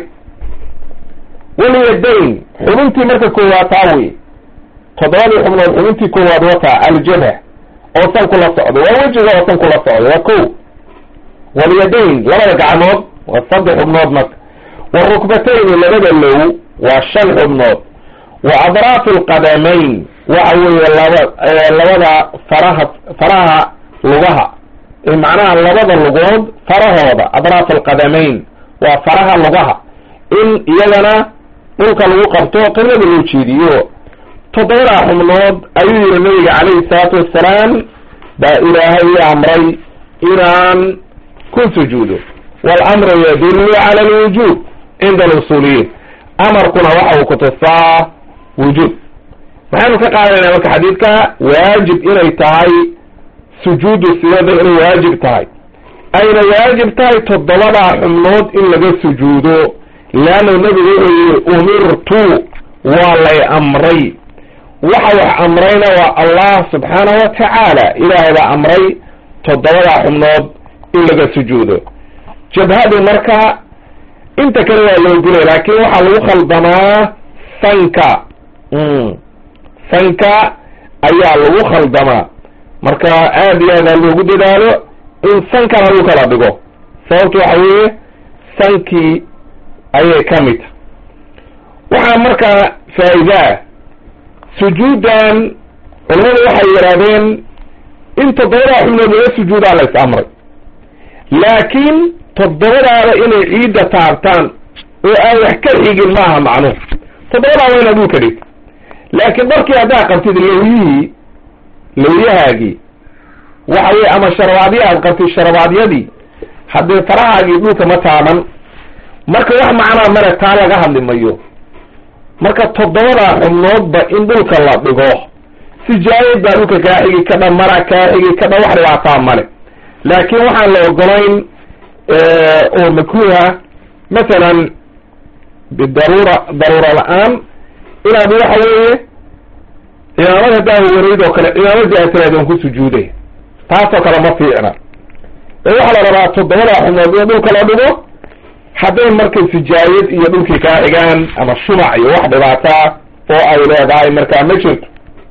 walyadayn xubintii marka koowaad taa wey, toddobadii xubnood xubintii koowaad wataa aljabha oo sanku la socdo, waa wejiga oo sanku la socdo waa ko. walyadayn labada gacmood waa saddex xubnood marka. warukbatayni labada low waa shan xubnood. wa adraaf alqadamayn waxa weeye laba labada faraha faraha lugaha macnaha labada lugood farahooda adraaf alqadamayn waa faraha lugaha in iyagana dhulka lagu qabto qiblada loo jeediyo. toddobada xubnood ayuu yihi nabiga calayhi salaatu wassalaam baa ilaahay amray inaan ku sujuudo. walamru yadullu cala alwujuub cinda alusuuliyiin, amarkuna waxa uu kutusaa wujuub. waxaynu ka qaadanayna marka xadiidka waajib inay tahay sujuudu siyada inay waajib tahay, ayna waajib tahay toddobada xubnood in laga sujuudo. leanna nabigu wuxuu yihi umirtu waa lay amray, waxa wax amrayna waa allah subxaanahu wa tacaala, ilaahay baa amray toddobada xubnood in laga sujuudo. jabhadu marka inta kale waa loo gulay, laakin waxaa lagu khaldamaa sanka sanka ayaa lagu khaldamaa. marka aad iyo aad loogu dadaalo in sankana lagu kala dhigo, sababto waxa weeye sankii ayay ka mid tahay. waxaa marka faa'iidaa sujuudan culamadu waxay yidhahdeen in toddobada xubnood laga sujuudaa la is amray, laakiin toddobadaada inay ciidda taabtaan oo aan wax ka xigin maaha macnuhu. toddobadaa waa inaad dhulka dhigta, laakiin markii haddaa qabtid lawyihii lawyahaagii waxa weye ama sharabaadya aad qabtid sharabaadyadii haddee farahaagii dhulka ma taaban, marka wax macnaa male taa laga hadli mayo. marka toddobadaa xubnoodba in dhulka la dhigo, sijaayad baa dhulka kaa xigi kadha, mara kaa xigi kadha, wax dhibaataa male. laakiin waxaan la ogolayn oo makruuha masalan bidaruura daruura la-aan inaad waxa weeye cimaamad haddaa warayd oo kale cimaamadii aad tiraad aan ku sujuuday, taasoo kale ma fiicna. ee waxaa la rabaa toddobada xubnood in dhulka la dhigo, hadday markay sijaayad iyo dhulkii kaa xigaan ama shumac iyo wax dhibaataa oo ay leedahay markaa ma jirto.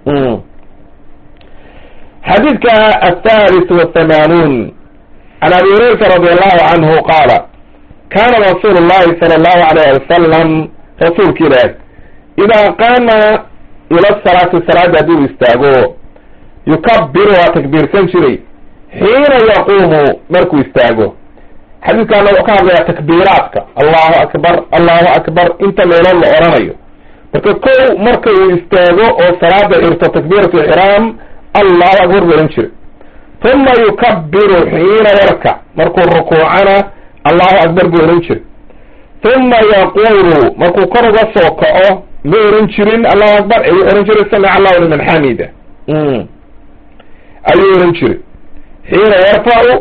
xadiidka athalis wathamanuun can abi hurayrata radi allahu canhu qaala kana rasuulu llahi sala allahu alayh wasalam rasuulka ilaah idaa qaama ila salaati salaada hadduu istaago yukabiru waa takbiirsan jiray xiina yaquumu markuu istaago. xadiidkaana wuxuu ka hadlayaa takbiiraadka allahu akbar allahu akbar inta meelood la oranayo. marka kow marka uu istaago oo salaada xirto takbiiratu ixraam allahu akbar buu ohan jiray. uma yukabiru xiina yarkac, markuu rukuucana allahu akbar buu ohan jiray. uma yaqulu markuu kor uga soo kaco ma oran jirin allahu akbar ayuu oran jiray samica allahu liman xamida ayuu oran jiray xiina yarfacu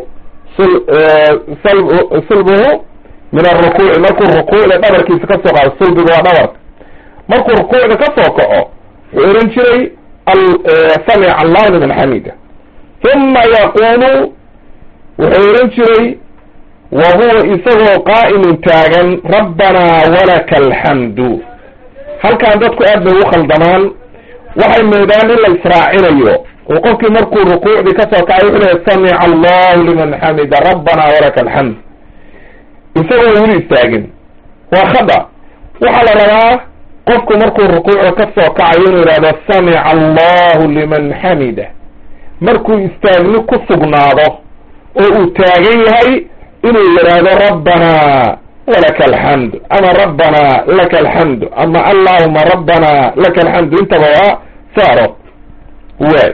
sulbuhu min arukuuci markuu rukuucda dhabarkiisa ka soo qaado sulbiga waa dhabarka markuu rukuucda ka soo kaco wuxuu oran jiray samica allahu liman xamida uma yaquulu wuxuu oran jiray wa huwa isagoo qaa'imun taagan rabbanaa walaka alxamdu. halkaan dadku aad bay ugu khaldamaan, waxay moodaan in la israacinayo oo qofkii markuu rukuucdii ka soo kacay wuxuu leeyahay samica allahu liman xamida rabbanaa walaka alxamd isagoo weli istaagin. waa khada. waxaa la rabaa qofku markuu rukuucda ka soo kacayo inuu yidhahdo samica allahu liman xamida markuu istaagni ku sugnaado oo uu taagan yahay inuu yidhaahdo rabbanaa walaka alxamdu ama rabbanaa laka alxamdu ama allahuma rabbanaa laka alxamdu intaba waa saaro waay.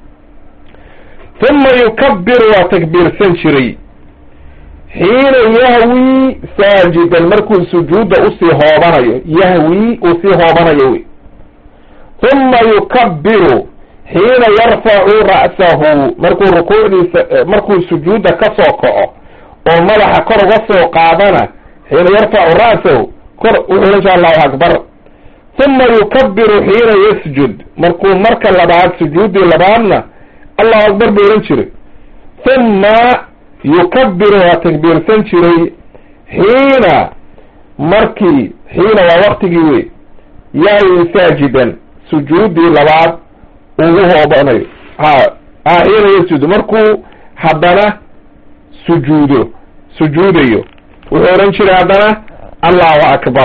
uma yukabiru waa takbiirsan jiray xiina yahwi saajidan markuu sujuudda usii hoobanayo yahwi uu sii hoobanayo wey. uma yukabiru xiina yarfacu ra'sahu markuu rukuucdiisa markuu sujuudda ka soo kaco oo madaxa kor uga soo qaadana xiina yarfacu ra'sahu kor wuxuu insha allahu akbar. uma yukabiru xiina yasjud markuu marka labaad sujuuddii labaadna allahu akbar buu ohan jiray. uma yukabiru waa takbiirsan jiray xiina markii xiina waa waktigii wey yahwi saajidan sujuuddii labaad ugu hoobanayo ha ha xiina yasjud markuu haddana sujuudo sujuudayo wuxuu oran jiray haddana allahu akbar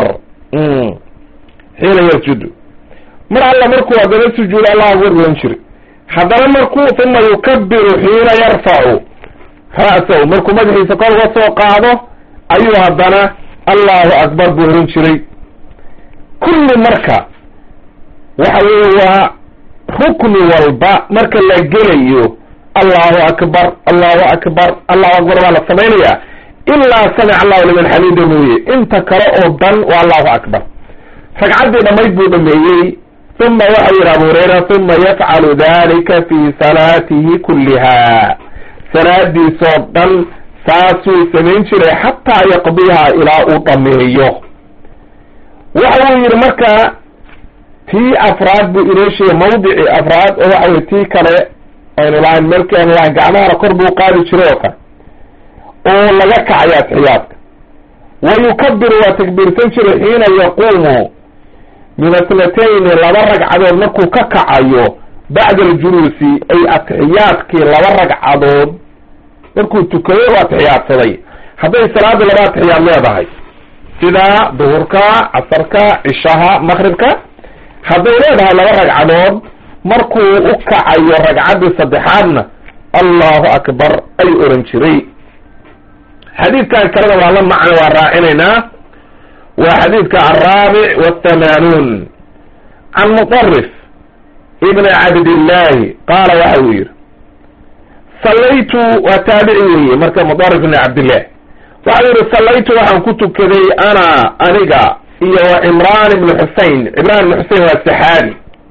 xiina yasjudu. mar alla markuu haddana sujuudo allahu akbar buu oran jiray. haddana markuu uma yukabiru xiina yarfacu ra'sahu markuu madaxiisa kor uga soo qaado ayuu haddana allahu akbar buu oran jiray. kulli marka waxa weeye waa rukni walba marka la gelayo allahu akbar allahu akbar allahu akbar waa la samaynayaa ilaa samica allahu liman xamida mooye inta kale oo dhan waa allahu akbar. ragcaddii dhammayd buu dhameeyey. uma waxa yihi abu hurayra uma yafcalu dalika fi salaatihi kulliha salaadiisoo dhan saasuu samayn jiray xataa yaqdiha ilaa uu dhameeyo. waxa uu yihi marka tii afraad buu inoo sheegay mawdicii afraad oo waxa weye tii kale aynu lahayn melki aynu lahayn gacmahana kor buu qaadi jiray oo kale oo laga kacayo atxiyaadka. wa yukabiru waa takbiirsan jiray xiina yaquumu min asnatayni laba ragcadood markuu ka kacayo bacda aljuluusi ay atxiyaadkii laba ragcadood markuu tukayo u atxiyaadsaday hadday salaada laba atxiyaad leedahay sida duhurka casarka cishaha maqribka hadday leedahay laba ragcadood markuu u kacayo ragcaddii saddexaadna allahu akbar ayuu oran jiray. xadiidkan kalena waa la macno waa raacinaynaa. waa xadiidka alraabic waathamaanuun can muطarif ibni cabdillahi qaala waxa uu yihi sallaytu waa taabici weeye marka muطarif ibni cabdillahi waxa uu yihi sallaytu waxaan ku tukaday ana aniga iyo wa cimraan ibni xusein cimraan ibni xusein waa saxaabi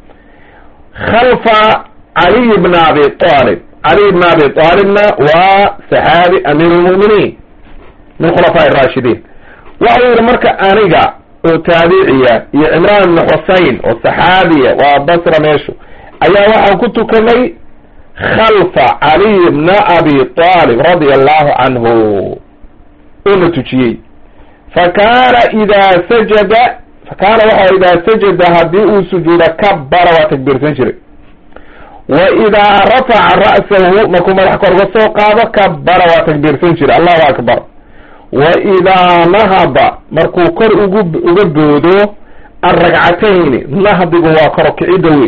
khalfa caliy bna abi aalib caliy bna abi aalibna waa saxaabi amiir lmu'miniin min khulafaa raashidiin. waxau yihi marka aniga oo taabiciya iyo cimraan ibni xusein oo saxaabiya waa basra meeshu ayaa waxaan ku tukanay khalfa caliy bna abi aalib radia allahu canhu oo la tujiyey. fakaana idaa sajada fakaana waxa idaa sajada haddii uu sujuudo kabara waa takbiirsan jiray. wa idaa rafaca ra'sahu markuu madax kor uga soo qaado kabara waa takbiirsan jiray allahu akbar. wa idaa nahada markuu kor ugu uga boodo alragcatayni nahdigu waa kor kicidda wey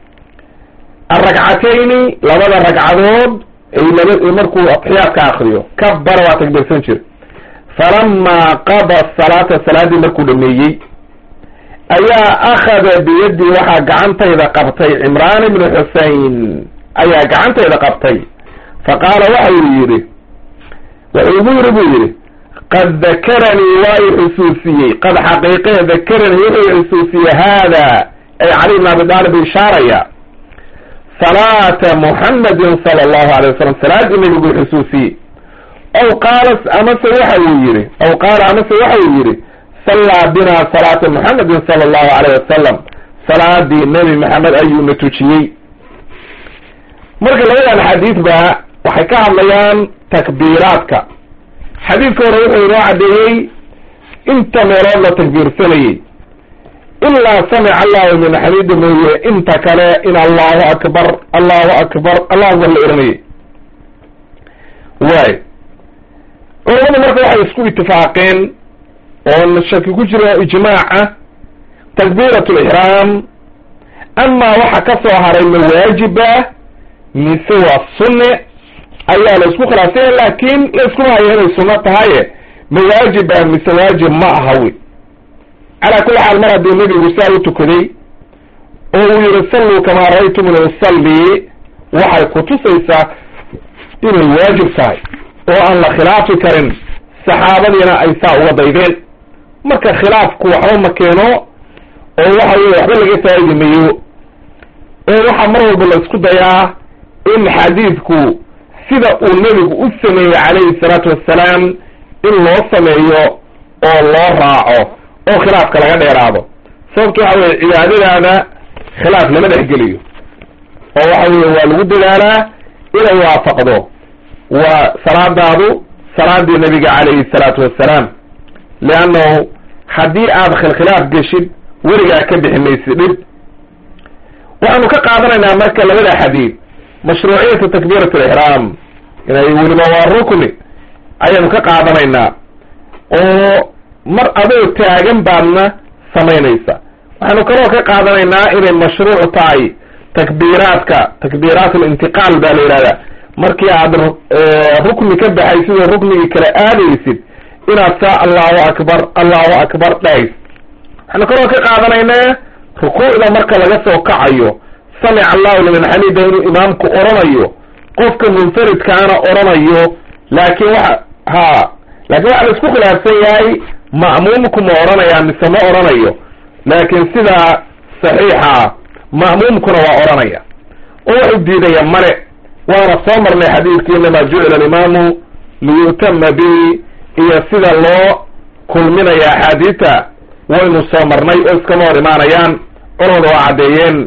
alragcatayni labada ragcadood ay laba markuu atxiyaadka akriyo kabara waa takbiirsan jiray. falamaa qada salaata salaadii markuu dhameeyey ayaa akhada biyadii waxaa gacantayda qabtay cimraan ibni xusein ayaa gacantayda qabtay faqaala waxa uu yidhi wuxuu igu yidhi buu yidhi qad dakaranii waa i xusuusiyey qad xaqiiqee dakaranii wuxuu xusuusiyey haada ay cali ibn abi daalib ishaaraya salaata muxamadin sala allahu alay wasalam salaadii nabigu xusuusiyey aw qaala amase waxa uu yihi aw qaala amase waxa uu yihi sallaa binaa salaata muxamadin sala allahu alayh wasalam salaadii nebi maxamed ayuuna tujiyey. marka labadan xadiid ba waxay ka hadlayaan takbiiraadka. xadiidka hore wuxuu inoo caddeeyey inta meelood la takbiirsanayey ilaa samica allahu min xamiida mooye inta kale in allahu akbar allahu akbar allahu akbar la oranayey. waay culamadu marka waxay isku itifaaqeen oo shaki ku jiro ijmaaca takbiirat lixraam amaa waxa ka soo haray ma waajiba mise waa sunne ayaa la isku khilaafsanya laakin la iskuma hayo inay sunno tahaye ma waajiba mise waajib ma aha wy calaa kulli xaal mar haddii nabigu saa u tukaday oo uu yihi salluu kamaa ra'aytumuni usalli waxay kutusaysaa inay waajib tahay oo aan la khilaafi karin saxaabadiina ay saa uga daydeen. marka khilaafku waxba ma keeno oo waxa weye waxba laga faa'idi mayo oo waxaa mar walba la isku dayaa in xadiidku sida uu nebigu u sameeyey calayhi salaatu wassalaam in loo sameeyo oo loo raaco oo khilaafka laga dheeraado. sababto waxa weye cibaadadaada khilaaf lama dhexgeliyo oo waxa weye waa lagu dadaalaa inay waafaqdo waa salaadaadu salaadii nabiga calayhi salaatu wassalaam liannahu haddii aad khilkhilaaf geshid weligaa ka bixi maysid dhib. waxaanu ka qaadanaynaa marka labada xadiid mashruuciyata takbiirat alixraam inay weliba waa rukni ayaanu ka qaadanaynaa oo mar adoo taagan baadna samaynaysa. waxaanu kaloo ka qaadanaynaa inay mashruuc tahay takbiiraadka takbiiraat alintiqaal baa la yihahdaa markii aad rukni ka baxay sidoo ruknigii kale aadaysid inaad saa allahu akbar allahu akbar dhahaysid. waxaanu kaloo ka qaadanaynaa rukuucda marka laga soo kacayo samica allahu liman xamida inuu imaamku oranayo qofka munfaridkaana oranayo laakin waxa ha laakin waxa la isku khilaafsan yahay ma'muumku ma oranayaa mise ma oranayo laakin sidaa saxiixa ma'muumkuna waa oranaya oo wuxuu diidaya male. waana soo marnay xadiidkii inamaa jucila alimaamu liyutama bihi iyo sida loo kulminaya axaadiita waynu soo marnay oo iskama hor imaanayaan culamada waa caddeeyeen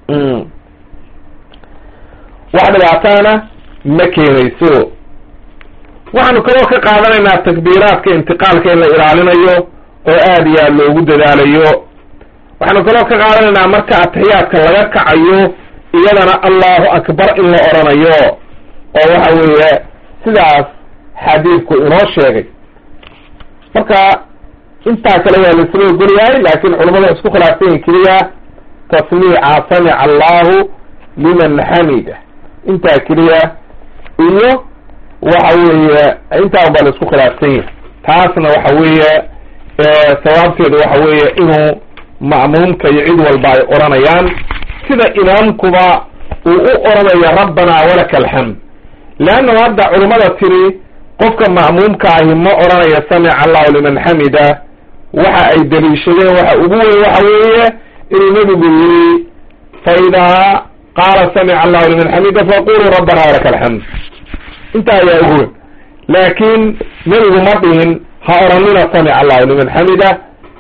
wax dhibaataana ma keenayso. waxaanu kaloo ka qaadanaynaa takbiiraadka intiqaalka in la ilaalinayo oo aad iyo aad loogu dadaalayo. waxaanu kaloo ka qaadanaynaa marka atixiyaadka laga kacayo iyadana allahu akbar in la oranayo oo waxa weeye sidaas xadiidku inoo sheegay. marka intaa kale waa laisla ogol yahay laakin culamada wa isku khilaafsayin keliya tasmiica samica allahu liman xamida intaa keliya iyo waxa weeye intaa baa la isku khilaafsan yahay. taasna waxa weeye sawaabteedu waxa weeye inuu ma'muumka iyo cid walba ay oranayaan sida imaamkuba uu u oranayo rabbanaa walaka alxamd. leanna hadda culimmada tiri qofka ma'muumka ahi ma oranayo samica allahu liman xamida waxa ay daliishadeen waxa ugu weyn waxa weeye inuu nebigu yiri fa idaa qaala samica allahu liman xamida faquluu rabbanaa walaka alxamd. inta ayaa ugu weyn laakin nebigu ma dhihin ha oranina samica allahu liman xamida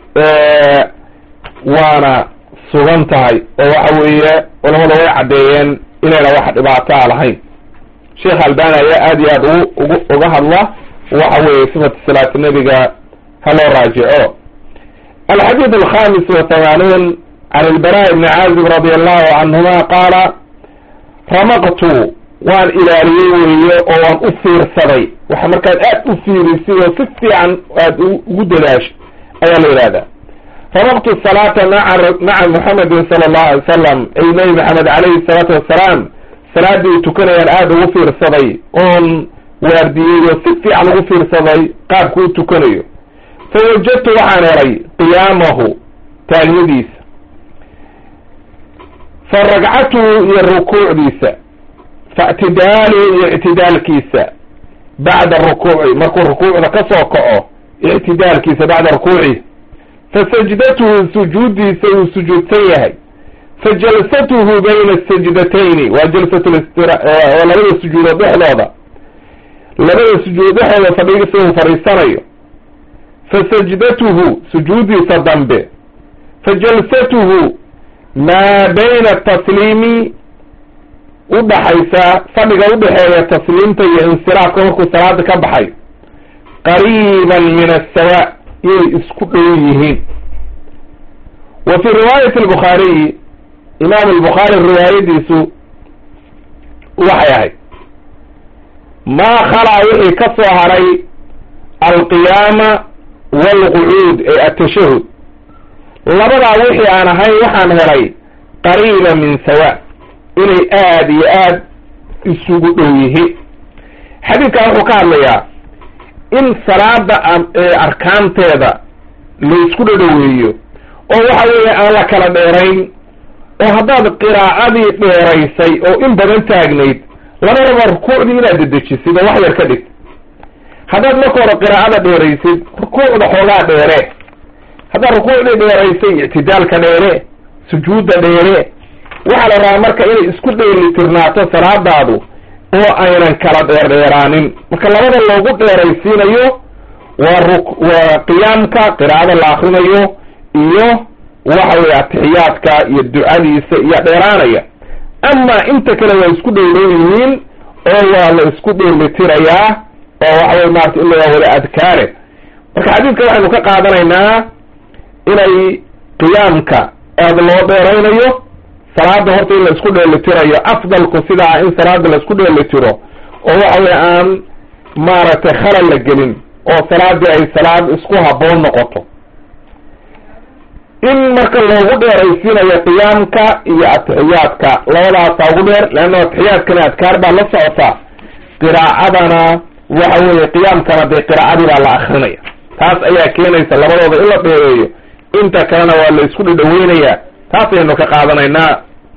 waana sugan tahay oo waxa weeye culamada way caddeeyeen inayna wax dhibaataa lahayn. sheekh albani ayaa aad iyo aad ugu ugu uga hadla waxa weeye sifatu salaati nabiga ha loo raajico. alxadiid alkhamis wa thamaanuun can albara ibni caazib radi allahu canhuma qaala ramaqtu waan ilaaliyey weeye oo waan u fiirsaday. waxa markaad aad u fiirisay oo si fiican aad ugu dadaashay ayaa la yihahdaa. ramaqtu salaata maa maca muxamedin sala allahu alay wasalam ay nabi maxamed calayhi salaatu wassalaam salaadii u tukanayaan aada ugu fiirsaday oon waardiyey oo si fiican ugu fiirsaday qaabku u tukanayo. fawajadtu waxaan helay qiyaamahu taagnadiisa fa ragcatuhu iyo rukuucdiisa fa ictidaaluhu iyo ictidaalkiisa bacda rukuuci markuu rukuucda ka soo kaco ictidaalkiisa bacda rukuuci fasajdatuhu sujuudiisa uu sujuudsan yahay fajalsatuhu bayna asajdatayni waa jalsatulistira waa labada sujuudood dhexdooda labada sujuud dhexdooda fadhigiisa uu fadhiisanayo fasajdatuhu sujuudiisa dambe fajalsatuhu maa bayna atasliimi udhaxaysa fadhiga udhaxeeya tasliimta iyo insiraafka markuu salaada ka baxay qariiban min asawa inay isku dhow yihiin wa fii riwaayati albukhaariyi imaam albukhaari riwaayadiisu waxay ahayd maa khalaa wixii ka soo haray alqiyaama waalqucuud ee atashahud labadaa wixii aan ahayn waxaan helay qariiba min sawa inay aada iyo aad isugu dhow yihiin xadiidkan wuxuu ka hadlayaa in salaada arkaanteeda la isku dhadhoweeyo oo waxa weeye aan la kala dheerayn oo haddaad qiraacadii dheeraysay oo in badan taagnayd laba raba rukuucdii inaad dedejisid oo wax yar ka dhigtid haddaad marka hore qiraacada dheeraysid rukuucda xoogaa dheere haddaad rukuucdii dheeraysay ictidaalka dheere sujuudda dheere waxaa la rabaa marka inay isku dheelitirnaato salaadaadu oo aynan kala dheerdheeraanin marka labada loogu dheeraysiinayo waa ru waa qiyaamka qiraacada la akrinayo iyo waxa weye atixiyaadka iyo ducadiisa iyo dheeraanaya ama inta kale waa isku dhowdhow yihiin oo waa la isku dheelitirayaa oo waxa weye maarata in waa wada adkaare marka xadiidka waxaynu ka qaadanaynaa inay qiyaamka aada loo dheeraynayo salaada horta in la isku dheelitirayo afdalku sidaa in salaada la isku dheelitiro oo waxa weye aan maaragtay khalal la gelin oo salaadii ay salaad isku habboon noqoto in marka loogu dheeraysiinayo qiyaamka iyo atixiyaadka labadaasaa ugu dheer leanna atixiyaadkana adkaar baa la socotaa qiraacadana waxa weeye qiyaamkana dee qiraacadii baa la akrinaya taas ayaa keenaysa labadooda in la dheereeyo inta kalena waa la isku dhadhaweynayaa taas ayaynu ka qaadanaynaa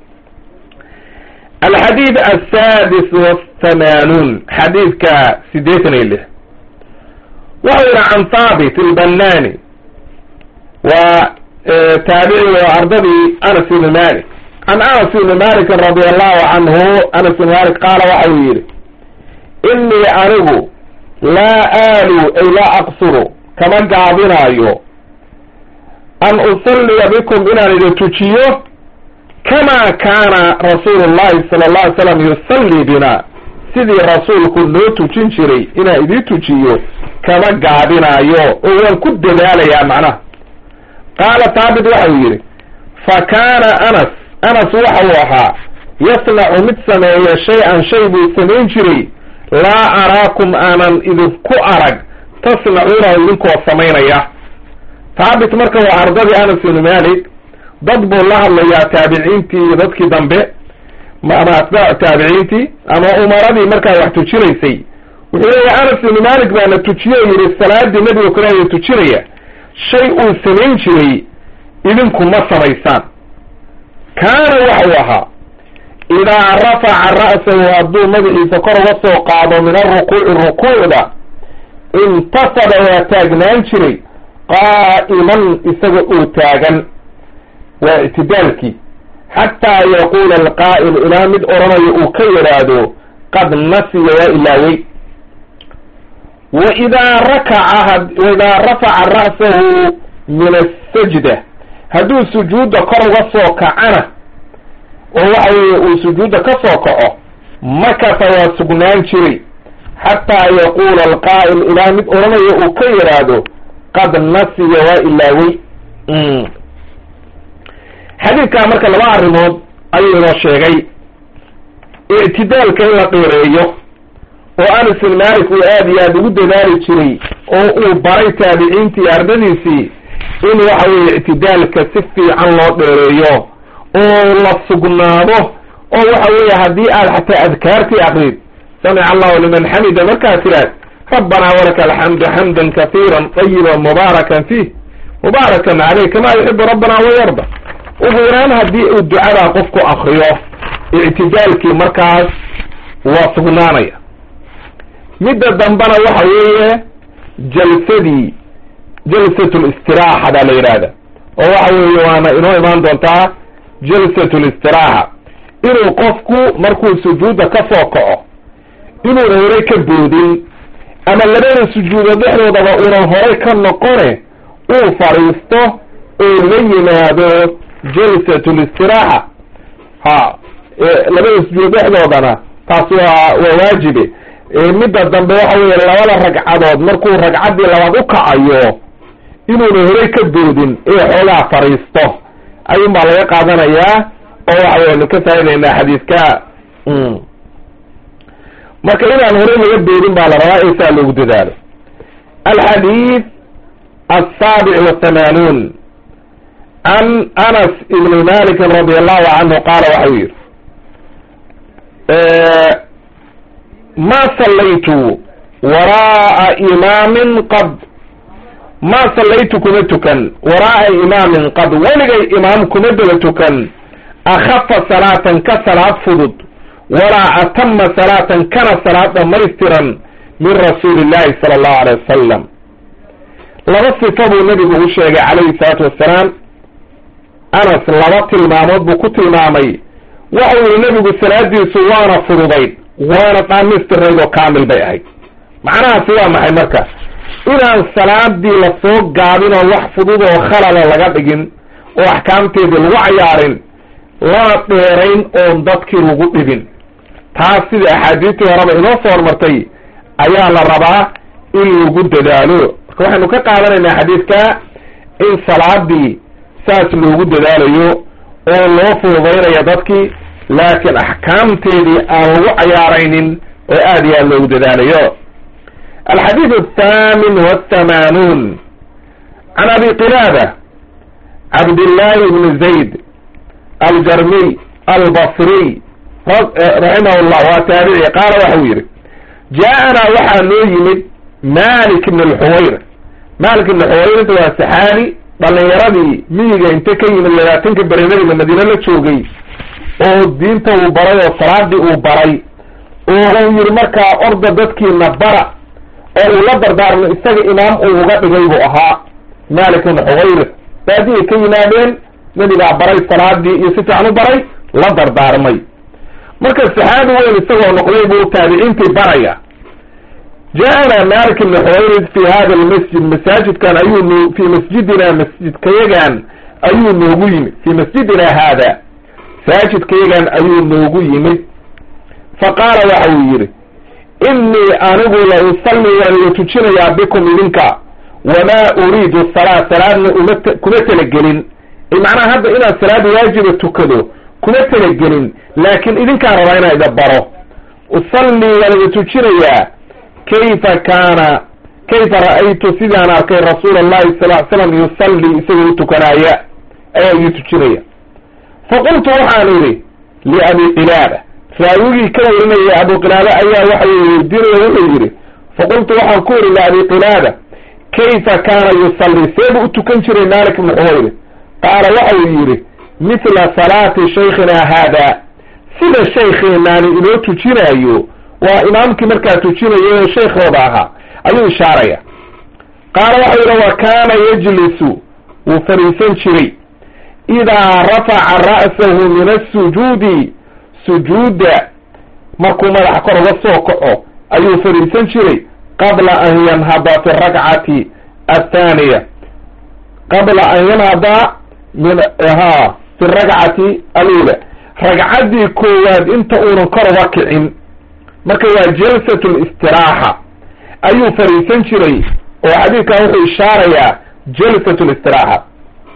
alxadiid asaadis wathamanuun xadiidka sideetan iyo lix wuxuu yihi can thaabit ilbanani waa taabici oo ardadii anas ibni malik can anas ibni malikin radi allahu canhu anas ibni malik qaala waxa uu yihi inii anigu laa aalu ay laa aqsuru kama gaabinaayo an usalliya bikum inaan idin tujiyo kamaa kaana rasuulu llahi sala alla alay slam yusallii bina sidii rasuulku noo tujin jiray inaan idin tujiyo kama gaabinaayo oo waan ku dadaalayaa macnaha qaala taabit waxau yidhi fa kaana anas anas waxa uu ahaa yasnacu mid sameeya shay-an shay buu samayn jiray laa araakum aanan idinku arag tasnacuunahu idinkoo samaynaya taabit marka waa ardadii anas ibni malik dad buu la hadlayaa taabiciintii iyo dadkii dambe ama atbaacu taabiciintii ama umaradii markaa wax tujinaysay wuxuu leeyahay anas ibni malik baana tujiye o yihi salaadii nebiga kaleaya tujinaya shay uu samayn jiray idinku ma samaysaan kaana waxuu ahaa idaa rafaca ra'sahu hadduu madaxiisa kor uga soo qaado min arukuuci rukuucda intasaba waa taagnaan jiray qaa'iman isaga oo taagan waa ictidaalkii xataa yaquula alqaa'il ilaa mid odhanayo uu ka yidhaahdo qad nasiya waa ilaawey waidaa rakaca waidaa rafaca ra'sahu min asajda hadduu sujuudda kor uga soo kacana oo waxa weeye uu sujuudda ka soo kaco makasa waa sugnaan jiray xataa yaquula alqaa'il ilaa mid odhanayo uu ka yidhaahdo qad nasiya waa ilaawey xadiidkaa marka laba arrimood ayuu inoo sheegay ictidaalka in la dheereeyo oo anas ibn malik uu aada iyo aada ugu dadaali jiray oo uu baray taabiciintii ardadiisii in waxa weeye ictidaalka si fiican loo dheereeyo oo la sugnaado oo waxa weeye haddii aad xataa adkaartii aqrid samica allahu liman xamida markaad tiraad rabbanaa walaka alxamdu xamdan kahiiran tayiban mubaarakan fiih mubaarakan caleyh kamaa yuxibu rabbana wayarda ugu yaraan haddii uu ducadaa qofku akriyo ictidaalkii markaas waa sugnaanaya midda dambana waxa weeye jalsadii jalsatul istiraaxa baa la yidhaahda oo waxa weeye waana inoo imaan doontaa jalsatul istiraaxa inuu qofku markuu sujuudda ka soo kaco inuuna horay ka boodin ama labada sujuudo dhexdoodaba uunan horay ka noqone uu fadhiisto oo la yimaado jalsatul istiraaxa ha labada sujuudo dhexdoodana taas waa waa waajibe midda dambe waxa weeye labada ragcadood markuu ragcaddii labaad u kacayo inuuna horay ka boodin ee xoogaa fadhiisto ayuun baa laga qaadanayaa oo waxa weyanu ka faa'idaynaa xadiiska marka inaan horay laga boodin baa la rabaa ee saa loogu dadaalo alxadiid asaabic wathamanuun can anas ibni malikin radi allahu canhu qaala waxau yihi ma sallaytu waraa'a imaamin qad ma sallaytu kuma tukan waraa'a imaamin qad weligay imaam kuma daba tukan akhafa salaatan ka salaad fudud walaa atama salaatan kana salaad dhamaystiran min rasuuli illahi sala allahu alayh wasalam laba sifa buu nebigu u sheegay calayhi salaatu wassalaam anas laba tilmaamood buu ku tilmaamay waxa yihi nebigu salaadiisu waana fududayd waana dhaamaystirayd oo kaamil bay ahayd macnahaasi waa maxay marka inaan salaadii lasoo gaabin oo wax fudud oo khalala laga dhigin oo axkaamteedii lagu cayaarin lana dheerayn oon dadkii lagu dhibin taas sida axaadiistii horeba inoo soo hormartay ayaa la rabaa in lagu dadaalo marka waxaynu ka qaadanaynaa xadiidka in salaadii saas loogu dadaalayo oo loo fududaynayo dadkii laakiin axkaamteedii aan lagu cayaaraynin oo aad iyo aad loogu dadaalayo alxadiid athaamin wathamanuun can abi qilaada cabdillahi bni zayd aljarmiy albasriy raximah llah waa taabici qaala waxau yihi jaa-anaa waxaa noo yimid malik ibn alxuwayr malik ibn xuwayrinta waa saxaabi dhalinyaradii miyiga inta ka yimid labaatanka beri nabiga madiine la joogay oo diinta uu baray oo salaadii uu baray oo uu yihi markaa orda dadkiina bara oo uu la dardaarmay isaga imaam uu uga dhigay buu ahaa malik ibn xuwayr baadiyay ka yimaadeen nabigaa baray salaadii iyo si fiican u baray la dardaarmay marka saxaabi weyn isagoo noqday buu taabiciintii baraya jaa-ana malik ibn xuwayrid fi hada almasjid masaajidkan ayuu fi masjidina masjidkayagan ayuu noogu yimid fi masjidina haada masaajidkayagan ayuu noogu yimid faqaala waxa uu yihi inii anigu la usalli waan iga tujinayaa bikum idinka wamaa uriidu salaa salaadna uma kuma talagelin macnaha hadda inaad salaad waajiba tukado kuma talagelin laakin idinkaan rabaa inaa ida baro usalli waan iga tujinayaa kayfa kaana kayfa ra'aytu sidaan arkay rasuula allahi sal ly slam yusalli isagoo u tukanaaya ayaa igi tujinaya faqultu waxaan idhi liabi qilaada raawigii ka warinaya abu qilaada ayaa waxa weydiinaya wuxuu yidhi faqultu waxaan ku yidhi liabi qilaada kayfa kaana yusalli seebuu u tukan jiray malik ibn xuwayr qaala waxa uu yidhi mithla salaati shaykhina haada sida shaykheenaani inoo tujinaayo waa imaamkii markaa tujinayo oo shaykhooda ahaa ayuu ishaaraya qaala waxa yidhi wa kaana yajlisu wuu fadhiisan jiray idaa rafaca ra'sahu min asujuudi sujuudda markuu madaxa kor uga soo kaco ayuu fadhiisan jiray qabla an yanhada fi rakcati athaaniya qabla an yanhada min ha fi rakcati alula ragcaddii koowaad inta uunan kor uga kicin marka waa jalsat listiraaxa ayuu fadhiisan jiray oo xadiidkan wuxuu ishaarayaa jalsat listiraaxa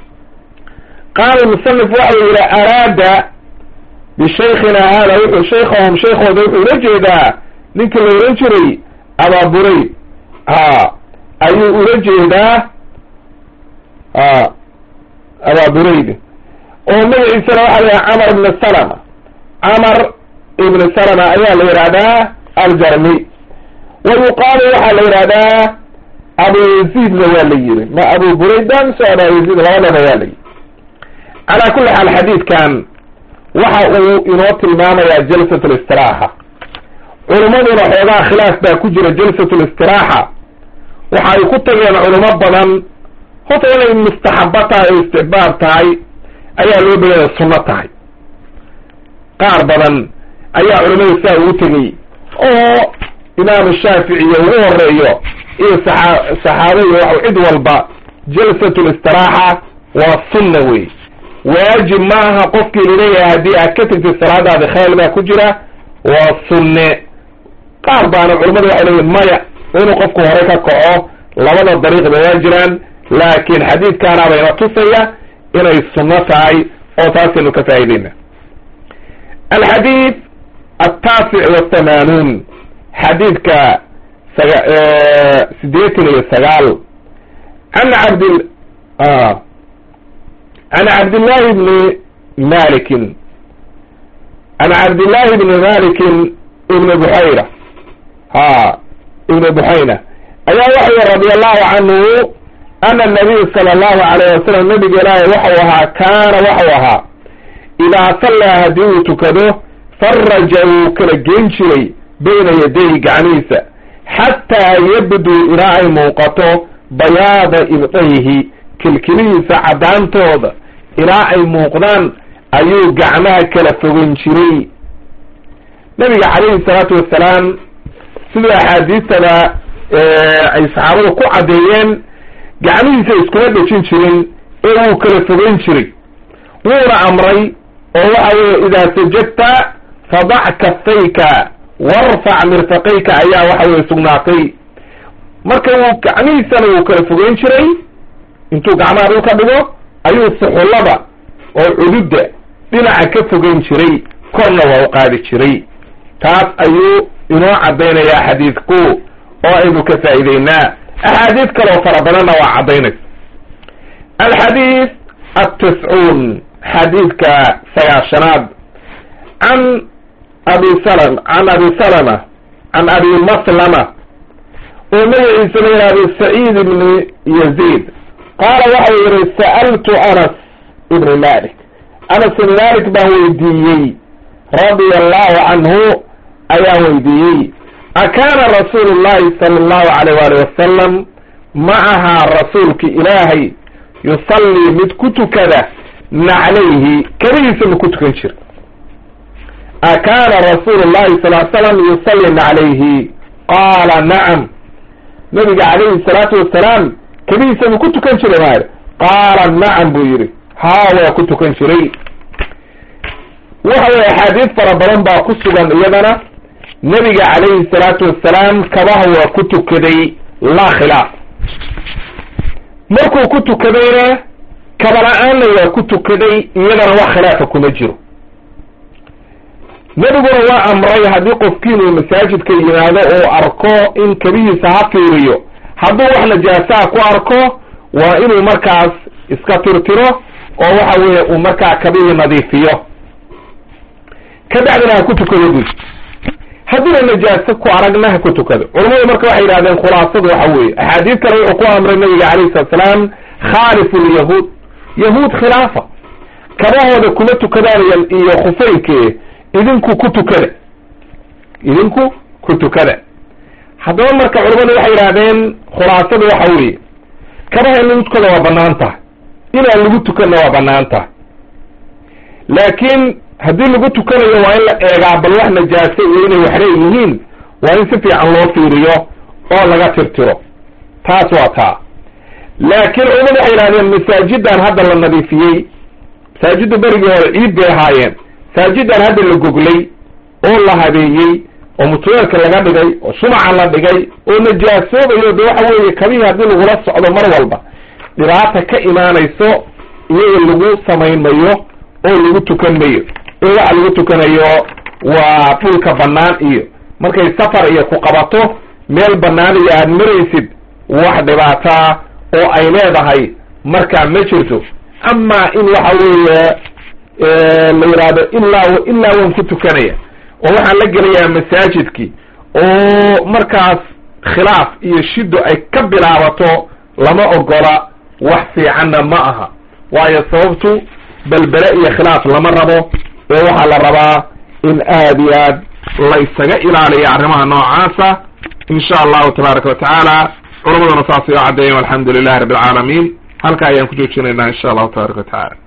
qaala musanif waxa uu yihi araada bishaykhina hada wuxuu shaykhahum shaykhooda wuxuu ula jeedaa ninkii la ohan jiray abaa burayd ha ayuu ula jeedaa a abaa burayd oo magaciisana waxa la yidhaha camar ibn salama camar ibn salama ayaa la yidhahdaa aljarmi wa yuqaalu waxaa la yidhahdaa abu yaziidna waa la yiri ma abu burayda mise aba yaziid labadaba waa la yiri calaa kulli xaal xadiidkan waxa uu inoo tilmaamayaa jalsat listiraaxa culimmaduna xoogaa khilaaf baa ku jira jalsatul istiraaxa waxa ay ku tageen culimo badan horta inay mustaxabo tahay oo istixbaab tahay ayaa loo badaya sunno tahay qaar badan ayaa culimada saa ugu tegay oo imaamu shaaficiyo ugu horeeyo iyo saaa saxaaba iyo wa cid walba jalsatul istiraaxa waa sunna wey waajib ma aha qofkii laleeyahay haddii aad ka tegtay salaadaada khayl baa ku jira waa sunne qaar baana culimadu waxay leeyihin maya inuu qofku hore ka kaco labada dariiqba waa jiraan laakiin xadiidkaana bayna tusaya inay sunno tahay oo taasaynu ka faa'iideyna alxadiid altaasic wathamanuun xadiidka sideetan iyo sagaal an cabd an cabdillahi bni malikin an cabdillahi bni malikin ibni buxayra ha ibni buxayna ayaa waxay radi allahu canhu ana nabiy sala allahu alayh wasalam nabiga ilaahay waxau ahaa kaana waxau ahaa idaa sallaa haddii uu tukado faraja wuu kala geen jiray bayna yadayhi gacmihiisa xataa yabduu ilaa ay muuqato bayaada ibdayhi kilkilihiisa caddaantooda ilaa ay muuqdaan ayuu gacmaha kala fogan jiray nabiga calayhi salaatu wassalaam siduu axaadiistada ay saxaabadu ku caddeeyeen gacmihiisa iskuma dhejin jirin ee wuu kala fogeyn jiray wuuna amray oo waxa weeye idaa sajadta fadac kaffayka warfac mirfaqayka ayaa waxa weye sugnaatay marka wuu gacmihiisana wuu kala fogeyn jiray intuu gacmaha dhulka dhigo ayuu suxullada oo cududda dhinaca ka fogeyn jiray korna waa u qaadi jiray taas ayuu inoo caddaynayaa xadiidku oo aynu ka faa'iideynaa axaadiis kaloo fara badanna waa caddaynaysa alxadiid altiscuun xadiidka sagaashanaad can abi salm can abi salama can abi maslama oo magaciisa la yihahdo saciid ibni yaziid qaala waxau yihi sa'altu anas ibni malik anas ibni malik baan weydiiyey radia allahu canhu ayaan weydiiyey akaana rasuulu llahi sala allahu alayh waali wasalam ma ahaa rasuulki ilaahay yusallii mid ku tukada naclayhi keligiisa ma ku tukan jira akaana rasuulu llahi sal l slam yusalli naclayhi qaala nacam nabiga calayhi salaatu wasalaam keligiisa ma ku tukan jiray maayr qaala nacam buu yihi haa waa ku tukan jiray waxa weye axaadiis fara badan baa ku sugan iyadana nabiga calayhi salaatu wassalaam kabaha waa ku tukaday laa khilaaf markuu ku tukadayna kabala-aanna waa ku tukaday iyadana wax khilaafa kuma jiro nebiguna waa amray haddii qofkiinuu masaajidka yimaado oo arko in kabihiisa ha fiiriyo hadduu wax najaasaa ku arko waa inuu markaas iska tirtiro oo waxa weeye uu markaa kabihii nadiifiyo kabacdina ha ku tukado guud haddiina najaaso ku aragna ha ku tukado culamadu marka waxay yidhahdeen khulaasadu waxa weeye axaadiis kale wuxuu ku amray nabiga calayhi salatu salaam khaalifu lyahuud yahuud khilaafa kabahooda kuma tukadaanayan iyo khufeynke idinku ku tukada idinku ku tukada haddaba marka culamadu waxay yidhahdeen khulaasadu waxa weeye kabaha in lagu tukada waa banaan tahay inaan lagu tukanna waa banaan tahay laakiin haddii lagu tukanayo waa in la eegaa bal wax najaase iyo inay waxre yihiin waa in si fiican loo fiiriyo oo laga tirtiro taas waa taa laakiin culamadu waxay yidhahdeen masaajidan hadda la nadiifiyey masaajidda berigii hore ciid bay ahaayeen masaajidan hadda la goglay oo la habeeyey oo mutuleelka laga dhigay oo shumaca la dhigay oo najaasoobayo de waxa weeye kabihii haddii lagula socdo mar walba dhibaata ka imaanayso iyaga lagu samayn mayo oo lagu tukan mayo ee waxa lagu tukanayo waa dhulka bannaan iyo markay safar iyo ku qabato meel bannaan iyo aada maraysid wax dhibaataa oo ay leedahay markaa ma jirto amaa in waxa weeye la yidhaahdo ilaa ilaa waan ku tukanaya oo waxaan la gelayaa masaajidkii oo markaas khilaaf iyo shido ay ka bilaabato lama ogola wax fiicanna ma aha waayo sababtu balbele iyo khilaaf lama rabo ee waxaa la rabaa in aada iyo aad la isaga ilaaliya arrimaha noocaasa insha allahu tabaaraka watacaala culamaduna saasay u caddeeyeen walxamdu lilahi rabbi alcaalamiin halka ayaan ku joojinaynaa insha allahu tabaaraka watacaala